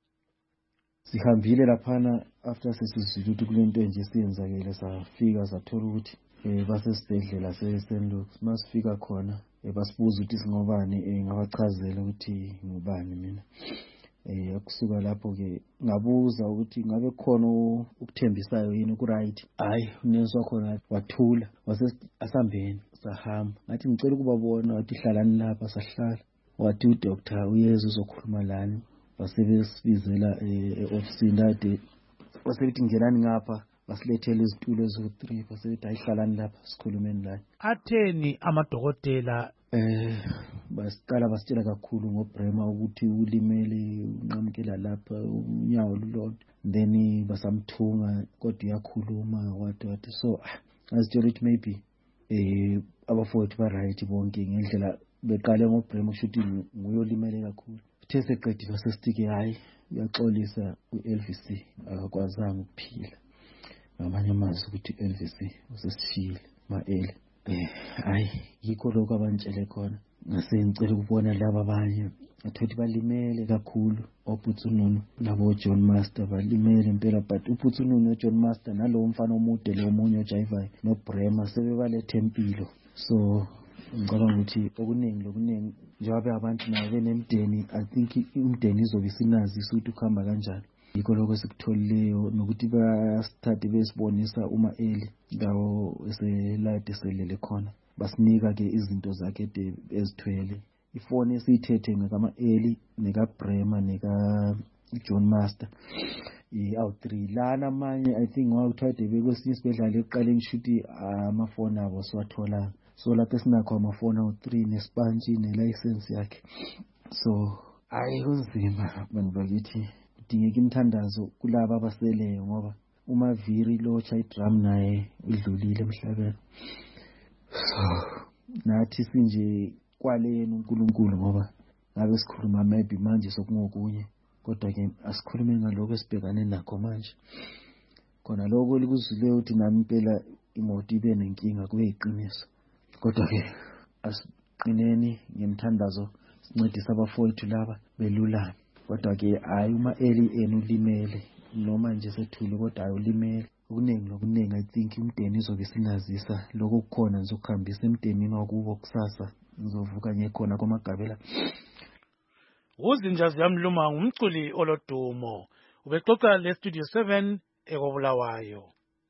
Sihambile laphana after sesizwile ukuthi kulento nje siyenzakele safika sathola ukuthi eh basesibhedlela se-Saint Luke's. Masifika khona basibuza ukuthi singobani, ngabachazela ukuthi ngubani mina. Eh akusuka lapho ke ngabuza ukuthi ngabe khona ukuthembisayo yini ku-right. Hayi unezwa khona wathula wase asambeni sahamba. Ngathi ngicela ukubabona, wathi hlalani lapha, sahlala. Wathi udoctor uyeza uzokhuluma lani. Basebesibizela e-ofisini ade basebethi ngelani ngapha, basilethele izitulo eziwu-three, basebethi ayihlalani lapha sikhulumeni lani. Atheni amadokotela? Eh basiqala basitshela kakhulu ngoBrema ukuthi ulimele unqamukela lapha unyawo lulodwa, then basamthunga kodwa uyakhuluma wathi wathi so asitshela ukuthi maybe eh abafowethu ba-right bonke ngendlela beqale ngoBrema kushuthi nguye olimele kakhulu. Uthe seqedile wasesitike hayi uyaxolisa u-L V C akakwazanga ukuphila. Ngamanye amazwi ukuthi u-L V C usesishiyile ma-ele. Eh hayi yikho lokho abantshele khona. Ngase ngicela ukubona laba abanye athothi balimele kakhulu, oPhutsununu nabo John Master balimele impela, but uPhutsununu noJohn Master nalowo mfana omude lo omunye ojivayo noBrema sebebalethe empilo. So ngicabanga ukuthi okuningi lokuningi njengoba abantu nabo benemdeni, I think imdeni izobe isinazisa ukuthi ukuhamba kanjani. Yikho lokho sikutholileyo nokuthi basithathe besibonisa uma eli ndawo eselade selele khona, basinika ke izinto zakhe ezithwele. Ifoni esiyithethe ngama eli nekaBrema neka John Master i-out three lana amanye I think ngawuthade bekwesinye isibedlela eqaleni shuthi amafoni abo siwathola. So lapho sinakho amafoni awu-three nesipantshi nelicense yakhe. So hayi kunzima bantu bakithi, kudingeka imthandazo kulabo abaseleyo ngoba uMaviri lo chaya drum naye udlulile emhlabeni. So nathi sinje kwaleni uNkulunkulu ngoba ngabe sikhuluma maybe manje sokungokunye, kodwa ke asikhulume ngaloko esibhekane nakho manje. Khona lokho likuzwile ukuthi nami impela imoto ibe nenkinga kuyiqiniso, kodwa ke asiqineni ngemthandazo sincedisa abafowethu laba belulame. Kodwa ke hayi uma eli enu limele noma nje sethule kodwa hayi ulimele. Okuningi lokuningi I think umdeni izobe sinazisa lokho kukhona ngizokuhambisa emdenini wakubo kusasa, ngizovuka ngekhona kwamagabela. Uzinja ziyamluma ngumculi olodumo ubexoxa le Studio seven ekobulawayo.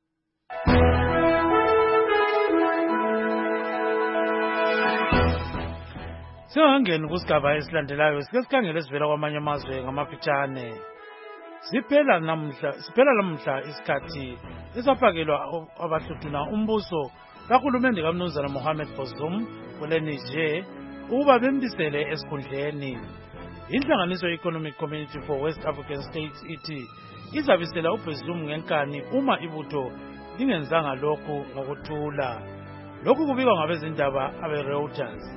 Singangeni kusigaba esilandelayo sike sikhangele sivela kwamanye amazwe ngamafitshane. Siphela namhla siphela namhla isikhathi esafakelwa abahluthuna umbuso kahulumende kaMnumzana Mohamed Bazoum kweNiger ukuba bembisele esikhundleni. Inhlanganiso ye-Economic Community for West African States ithi izabisela uBazoum ngenkani uma ibutho lingenzanga lokhu ngokuthula. Lokhu kubikwa ngabezindaba abe-Reuters.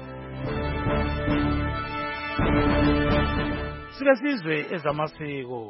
Sike sizwe ezamasiko.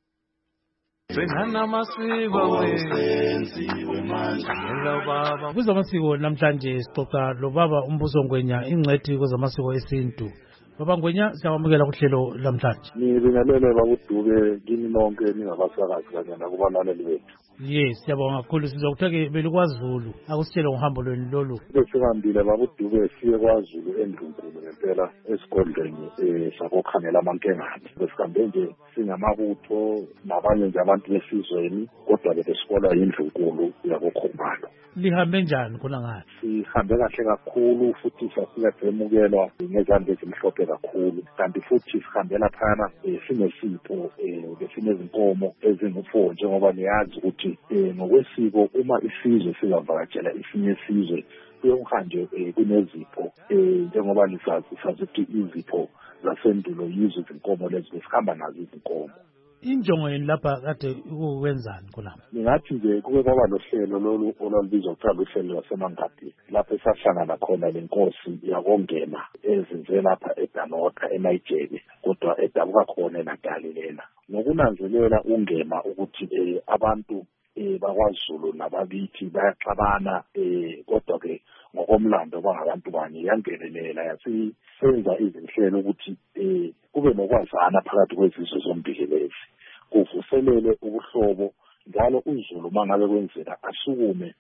Kuzamasiko namhlanje sixoxa lo baba uMbuso Ngwenya ingcwethi kwezamasiko esintu. Baba Ngwenya siyamukela kuhlelo lamhlanje. Ngibingelele bakuDube kini nonke ningabasakazi kanye nakubalaleli bethu. Yes, siyabonga kakhulu sizokutheke belikwaZulu akusitshele ngohambo lweni lolu. Besihambile bakuDube siye kwaZulu eNdlunkulu ngempela esigodlweni eh sakokhangela amankengane. Besihambe nje singamabutho nabanye nje abantu besizweni kodwa ke besikole eNdlunkulu yakoKhombalo. Lihambe njani khona ngathi? Sihambe kahle kakhulu futhi safika semukelwa ngezandla ezimhlophe kakhulu. Kanti futhi sihambela phana sinesipho besinezinkomo ezingu-four njengoba niyazi ukuthi ngokwesiko uma isizwe sizavakatshela esinye isizwe kuyomhanje kunezipho njengoba lisazi sazi ukuthi izipho zasendulo yizo izinkomo lezi besihamba nazo izinkomo. Injongo yini lapha kade ukwenzani khonapha? Ngingathi nje kuke kwaba nohlelo lolu olwalubizwa kuthiwa luhlelo lwaseMangabe lapho esahlangana khona lenkosi yakongema ezinze lapha eDanota eNigeria kodwa edabuka khona eNatali lena. Ngokunanzelela ungema ukuthi eh, abantu eh, bakwaZulu nababithi bayaxabana eh, kodwa ke ngokomlando bangabantu banye yangenelela yasisenza izinhlelo ukuthi eh, kube nokwazana phakathi kwezizwe zombili lezi kuvuselele ubuhlobo njalo uZulu mangabe kwenzeka asukume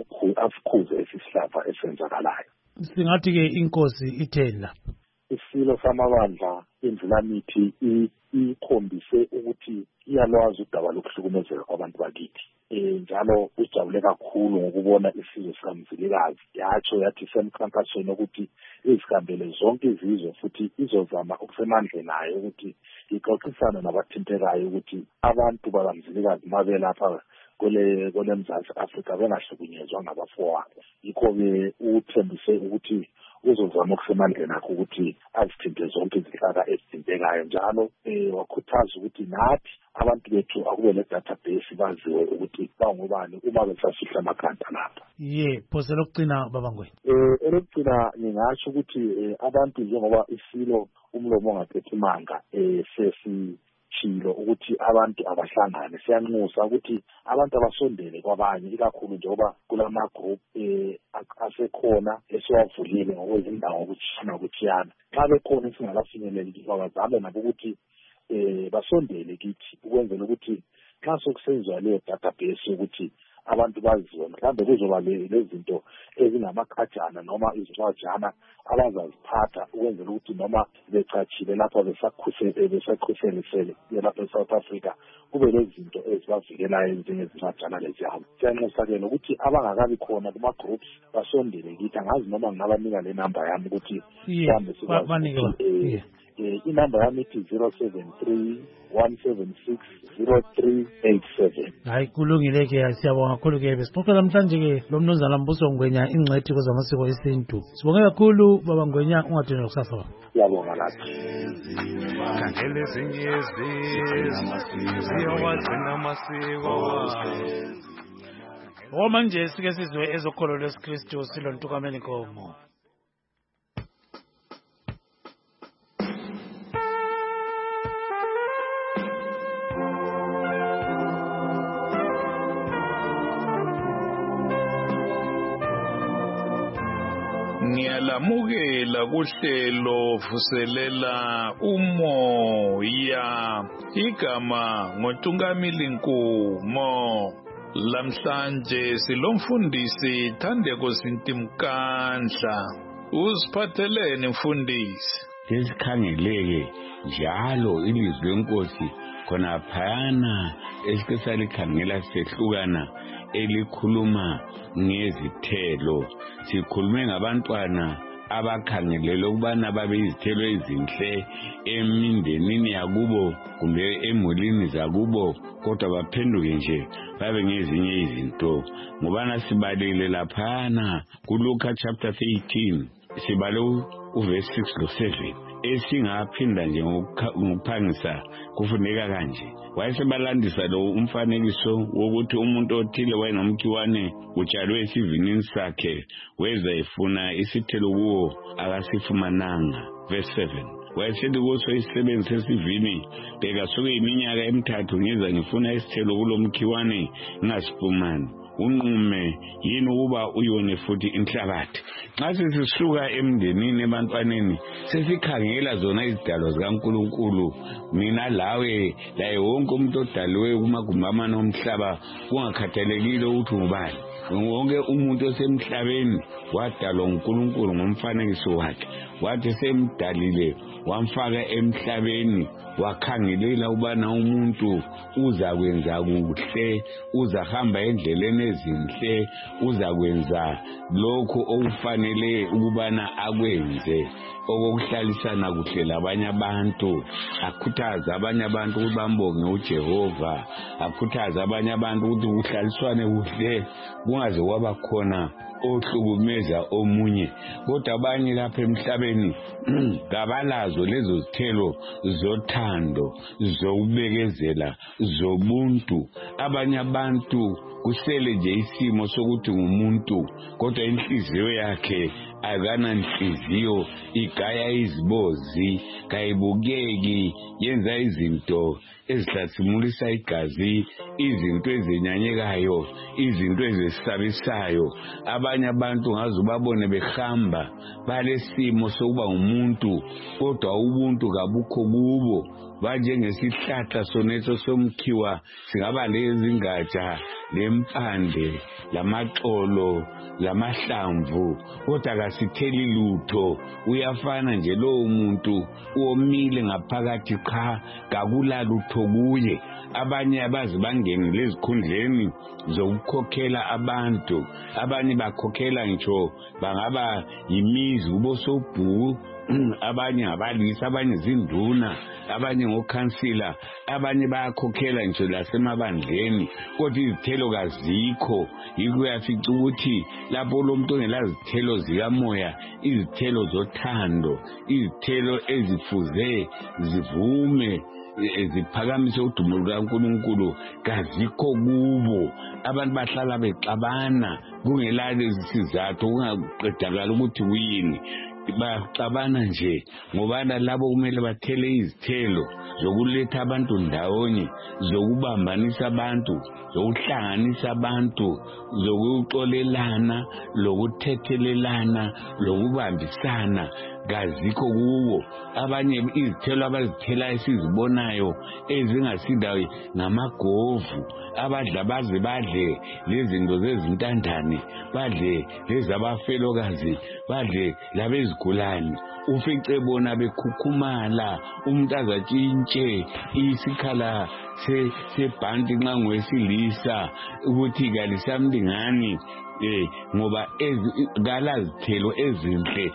awukhuze esihlava esenzakalayo. Singathi ke inkosi itheni lapha? Isilo samabandla imvulamithi ikhombise ukuthi iyalwazi udaba lokuhlukumezeka kwabantu bakithi. Eh njalo ujabule kakhulu ngokubona isizwe sikaMzilikazi yatsho yathi semkhankasweni ukuthi izihambele zonke izizwe futhi izozama ukusemandle nayo ukuthi ixoxisane nabathintekayo ukuthi abantu bakaMzilikazi mabelapha kole kole Mzansi Afrika bengahlukunyezwa ngabafowabo. Yikho ke uthembise ukuthi uzozama ukusemandleni akho ukuthi azithinte zonke izinhlaka ezithintekayo njalo eh wakhuthaza ukuthi nathi abantu bethu akube le database baziwe ukuthi bangobani uma besafihla amakhanda lapha. Ye phose lokugcina baba Ngwenya. Eh elokugcina ngingasho ukuthi abantu njengoba isilo umlomo ongaphethe imanga eh sesi chilo ukuthi abantu abahlangane siyanxusa ukuthi abantu abasondele kwabanye ikakhulu njengoba kulama group eh asekhona esiwavulile ngokwezindawo ukuchana ukuchiyana xa bekhona singalafinyeleli kwabazame nabo ukuthi eh basondele kithi ukwenzela ukuthi xa sokusenzwa leyo database ukuthi abantu baziwe mhlambe kuzoba lezinto ezingamakhajana noma izincwajana abazaziphatha ukwenzela ukuthi noma becachile lapha besakhusele besakhuselisele lapha eSouth Africa kube lezinto ezibavikelayo njengezincwajana leziyabo. Siyanxusa ke nokuthi abangakabi khona kuma groups basondele kithi angazi noma ngingabanika le number yami ukuthi mhlambe sikwazi eh inamba yami ithi zero seven three one seven six zero three eight seven. Hayi kulungile ke siyabonga kakhulu ke besixoxa namhlanje ke lo mnumzana Mbuso Ngwenya ingcwethi kwezamasiko esintu. Sibonga kakhulu baba Ngwenya ungadini nokusasa. Siyabonga lapha. Kangele zinyezi ziyawagcina amasiko. Oma nje sike sizwe ezokholo lwesikristu silontukameni nkomo. Ngiyalamukela kuhlelo vuselela umoya igama ngoTungamili Nkumo. Lamhlanje silomfundisi Thandeko Sintimkandla. Usiphatheleni mfundisi? Sesikhangeleke njalo ilizwi lenkosi khona phayana esike salikhangela sehlukana elikhuluma ngezithelo. Sikhulume ngabantwana abakhangelele ukubana babe izithelo ezinhle emindenini yakubo kumbe emulini zakubo kodwa baphenduke nje babe ngezinye izinto. Ngobana sibalile laphana kuLuka chapter eighteen sibale uverse six lo seven esingaphinda nje ngokuphangisa kufuneka kanje. Wayesebalandisa lo umfanekiso wokuthi umuntu othile wayenomkhiwane utshalwe esivinini sakhe weza efuna isithelo kuwo akasifumananga. Verse seven wayesithi kuso isisebenzi sesivini bheka suke iminyaka emithathu ngiza ngifuna isithelo kulomkhiwane ngasifumani. Unqume yini ukuba uyone futhi inhlabathi. Nxa sisisuka emndenini ebantwaneni sesikhangela zona izidalo zikaNkulunkulu mina lawe laye wonke umuntu odaliwe kumagumamana omhlaba kungakhathalekile ukuthi ngubani. Wonke umuntu osemhlabeni wadalwa uNkulunkulu ngomfanekiso wakhe. Wathi semdalile wamfaka emhlabeni wakhangelela ubana umuntu uzakwenza kuhle, uzahamba endleleni ezinhle, uzakwenza lokho okufanele ukubana akwenze. okokuhlalisana kuhle labanye abantu, akhuthaza abanye abantu ukuthi bambonge uJehova, akhuthaza abanye abantu ukuthi kuhlaliswane kuhle, kungaze kwaba khona ohlukumeza omunye. Kodwa abanye lapha emhlabeni ngabalazo lezo zithelo zothando, zokubekezela, zobuntu. Abanye abantu kusele nje isimo sokuthi ngumuntu, kodwa inhliziyo yakhe akana nhliziyo, igaya izibozi, kayibukeki, yenza izinto ezihlathimulisa igazi, izinto ezenyanyekayo, izinto ezisabisayo. Abanye abantu ngaze babone behamba balesimo sokuba ngumuntu, kodwa ubuntu kabukho kubo. Banjengesihlahla soneso somkhiwa, singaba lezingatsha, lempande, lamaxolo, lamahlamvu, kodwa kasitheli lutho. Uyafana nje lowo muntu uomile ngaphakathi, cha kakula lutho kuye. Abanye abazi bangene lezikhundleni zokukhokhela abantu, abanye bakhokhela ngitsho bangaba yimizi ubosobhuku, abanye abalisa, abanye zinduna, abanye ngokhansila, abanye bayakhokhela ngitsho lasemabandleni, kodwa izithelo kazikho. Yikho uyafica ukuthi lapho lo muntu ongelazithelo zikamoya, izithelo zothando, izithelo ezifuze zivume ziphakamise udumo lukaNkulunkulu, kazikho kubo. Abantu bahlala bexabana kungela lezi sizathu, kungaqedakala ukuthi kuyini. Baxabana nje ngobana labo kumele bathele izithelo zokuletha abantu ndawonye, zokubambanisa abantu, zokuhlanganisa abantu, zokuxolelana, lokuthethelelana, lokubambisana. Kazikho kuwo. Abanye izithelo abazithela esizibonayo ezingasindayo ngamagovu, abadla baze badle lezinto zezintandane, badle lezabafelokazi, badle labezigulane. Ufice bona bekhukhumala, umuntu azatshintshe isikhala sebhanti nxa ngowesilisa ukuthi kalisamlingani. Eh ngoba ezgalazithelo ezinhle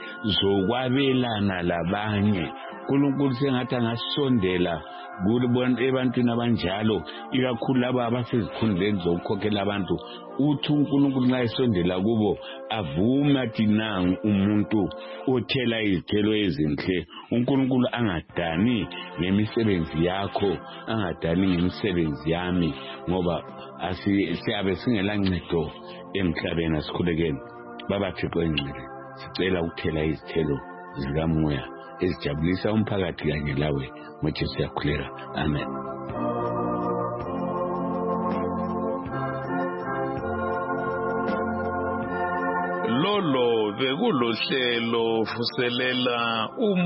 zokwabelana labanye. uNkulunkulu sengathi angasondela kulibona ebantwini abanjalo, ikakhulu laba abasezikhundleni zokukhokhela abantu. Uthi uNkulunkulu nxa esondela kubo avume athi nangu umuntu othela izithelo ezinhle. uNkulunkulu angadani ngemisebenzi yakho, angadani ngemisebenzi yami, ngoba asiyabe singela ncedo emhlabeni. Asikhulekeni baba Thixo engcwele, sicela ukuthela izithelo zikamoya ezijabulisa umphakathi kanye lawe, ngoJesu siyakhuleka, amen. Lolo bekulohlelo vuselela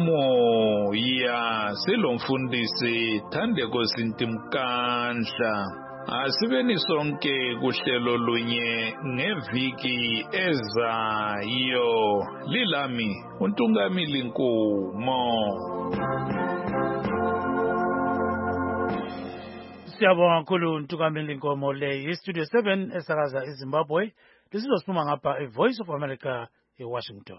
umoya silomfundisi Thandeko Sintimkandla. Asibeni sonke kuhlelo lunye ngeviki ezayo. Lilami uNtungamili Nkumo. Siyabonga kakhulu uNtungamili Nkomo. Le Studio seven esakaza eZimbabwe. Lisizosipuma ngapha eVoice of America eWashington.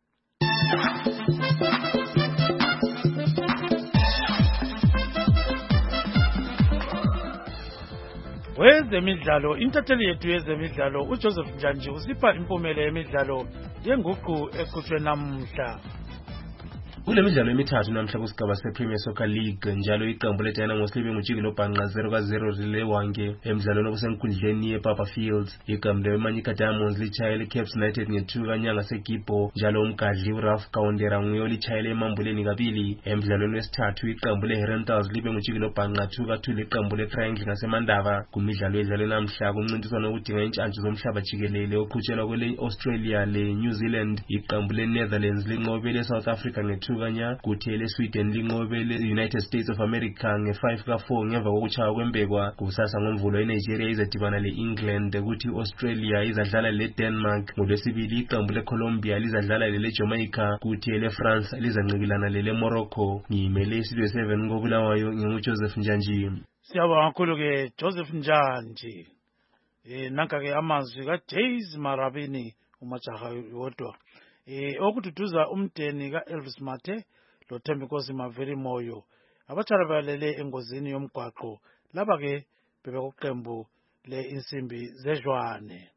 Wezemidlalo, intatheli yethu yezemidlalo uJoseph Njanji usipha impumela yemidlalo yenguqu eqhutshwe namhla. Kule midlalo emithathu namhla kusigaba sePremier Soccer League, njalo iqembu leDynamos libe ngujiki lobhanqa zero ka zero lilewanke emidlalweni obusenkundleni yePapa Fields. Iqembu leManyika Diamonds litshayele iCaps United nge-two kanyanga seGibho, njalo umgadli uRalph Kaundera nguye olitshayele emambuleni kabili. Emidlalweni wesithathu iqembu leHerentals libe ngujiki lobhanqa two ka two liqembu leTriangle ngaseMandava. Kumidlalo edlalwe namhla kumncintiswano wokudinga intshantshi zomhlaba jikelele oqhutshelwa kwele Australia le New Zealand, iqembu leNetherlands linqobele South Africa nge-two kanya, kuthi leSweden linqobele United States of America nge-five ka four ngemva kokuchaya kwembekwa. Kusasa ngomvulo iNigeria izadibana le-England, kuthi Australia izadlala leDenmark. Ngolwesibili iqembu leColombia lizadlala leleJamaica, kuthi leFrance lizanqikilana leleMorocco. Ngimele Studio seven ngobulawayo nginguJoseph Njanji. Siyabonga kakhulu ke Joseph Njanji. Eh nanka ke amazwi kaJays Marabini umajaha wodwa. eh okududuza umdeni kaElvis Mathe lo Thembinkosi Maveri Moyo abatharabalele engozini yomgwaqo laba ke bebekuqembu le insimbi zezwane.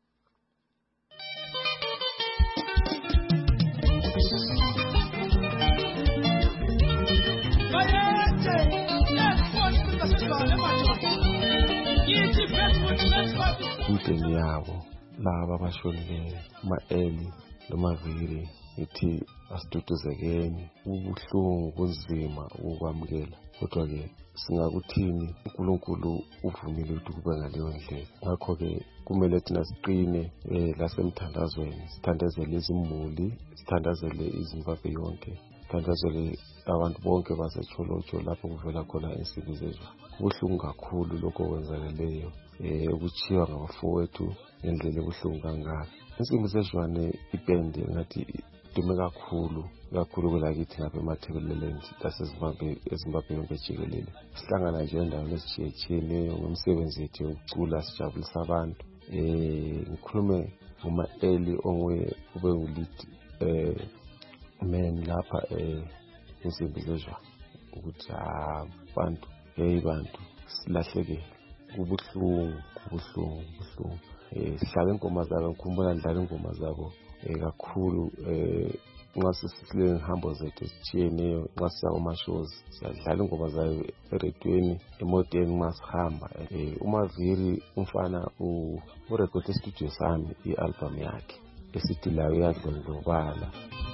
Umdeni yabo laba abashonileyo ma-Eli noMaviri ithi asiduduzekeni, ubuhlungu kunzima ukwamukela, kodwa-ke singakuthini uNkulunkulu uvumile ukuthi kube ngaleyo ndlela. Ngakho-ke kumele thina siqine um lasemthandazweni, sithandazele izimuli, sithandazele iZimbabwe yonke, sithandazele abantu bonke baseCholocho lapho kuvela khona insimbi zezwa. Kubuhlungu kakhulu lokho okwenzakeleyo um ukuchiywa ngabafowethu ngendlela ebuhlungu kangaka. Insimbi zezwane ipende ngathi dume kakhulu kakhulu kwelakithi ngapha eMatabeleland laseZimbabwe eZimbabwe yonke jikelele. Sihlangana nje endaweni ezitshiyetshiyeneyo ngemisebenzi yethu yokucula sijabulisa abantu. um Ngikhulume nguma-Eli onguye ube ngulead um man lapha um insimbi zezwa ukuthi abantu hey bantu silahlekele, kubuhlungu kubuhlungu kubuhlungu. um Sihlala ingoma zabo, ngikhumbula ndlala ingoma zabo um kakhulu um nxa sisile ngihambo zethu ezitshiyeneyo, nxa siya kuma-shows siyadlala ingoma zayo erediyweni, emoteni nxa sihamba. um uMaviri umfana urekhode estudio sami i-album yakhe esithi layo iyadlondlobala.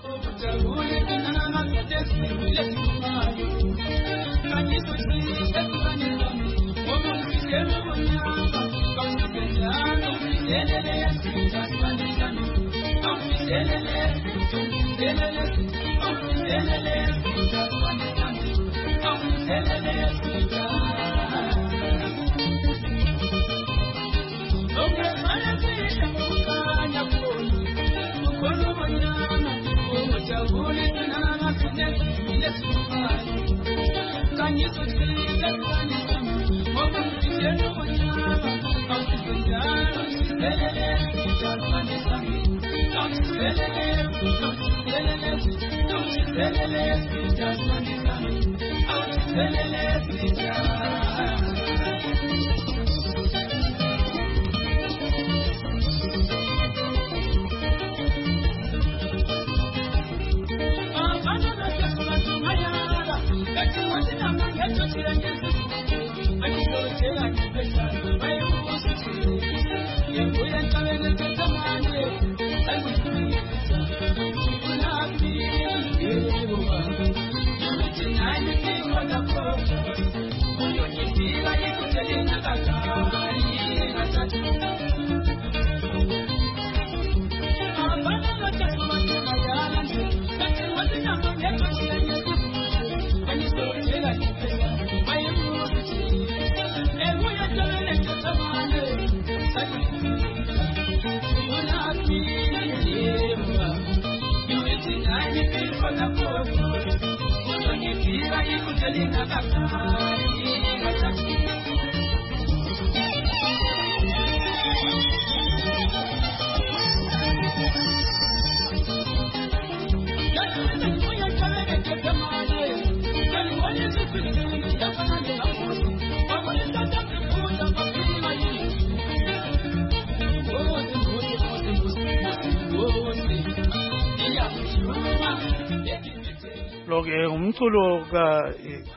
Loke umculo ka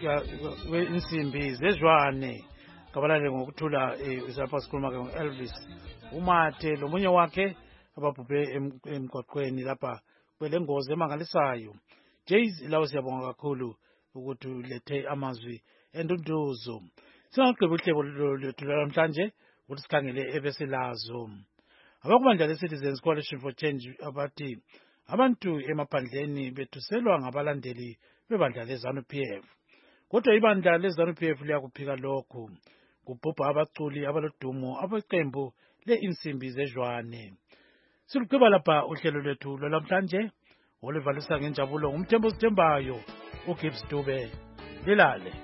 weinsimbi zezwane kabalale ngokuthula isapha sikhuluma ke ngoElvis uMathe lomunye wakhe ababhubhe emgwaqweni lapha kwelengozi emangalisayo. Jays lawo siyabonga kakhulu ukuthi ulethe amazwi endunduzo. Singaqhubeka uhlelo lwethu namhlanje ukuthi sikhangele ebesilazo. Abakubandla le-Citizens Coalition for Change abathi abantu emaphandleni bethuselwa ngabalandeli bebandla le-ZANU-P F. Kodwa ibandla le-ZANU-P F liyakuphika lokhu. Kubhubha abaculi abalodumo abeqembu le-insimbi zezwane. Siluqhuba lapha uhlelo lwethu lwalamhlanje. Olivalisa ngenjabulo ngumthembu sithembayo uGibbs Dube. Lilale.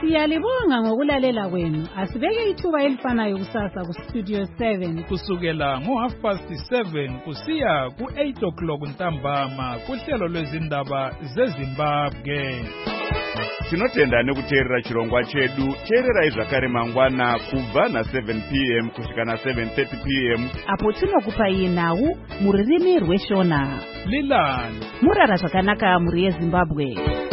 Siyalibonga ngokulalela kwenu. Asibeke ithuba elifanayo kusasa ku Studio seven kusukela ngo half past seven kusiya ku eight o'clock ntambama kuhlelo lwezindaba zeZimbabwe. Tinotenda nekuteerera chirongwa chedu. Teererai zvakare mangwana kubva na seven p m kusvika na seven thirty p m apo tinokupai nhau muririmi rweshona. Lilani murara zvakanaka muri yeZimbabwe.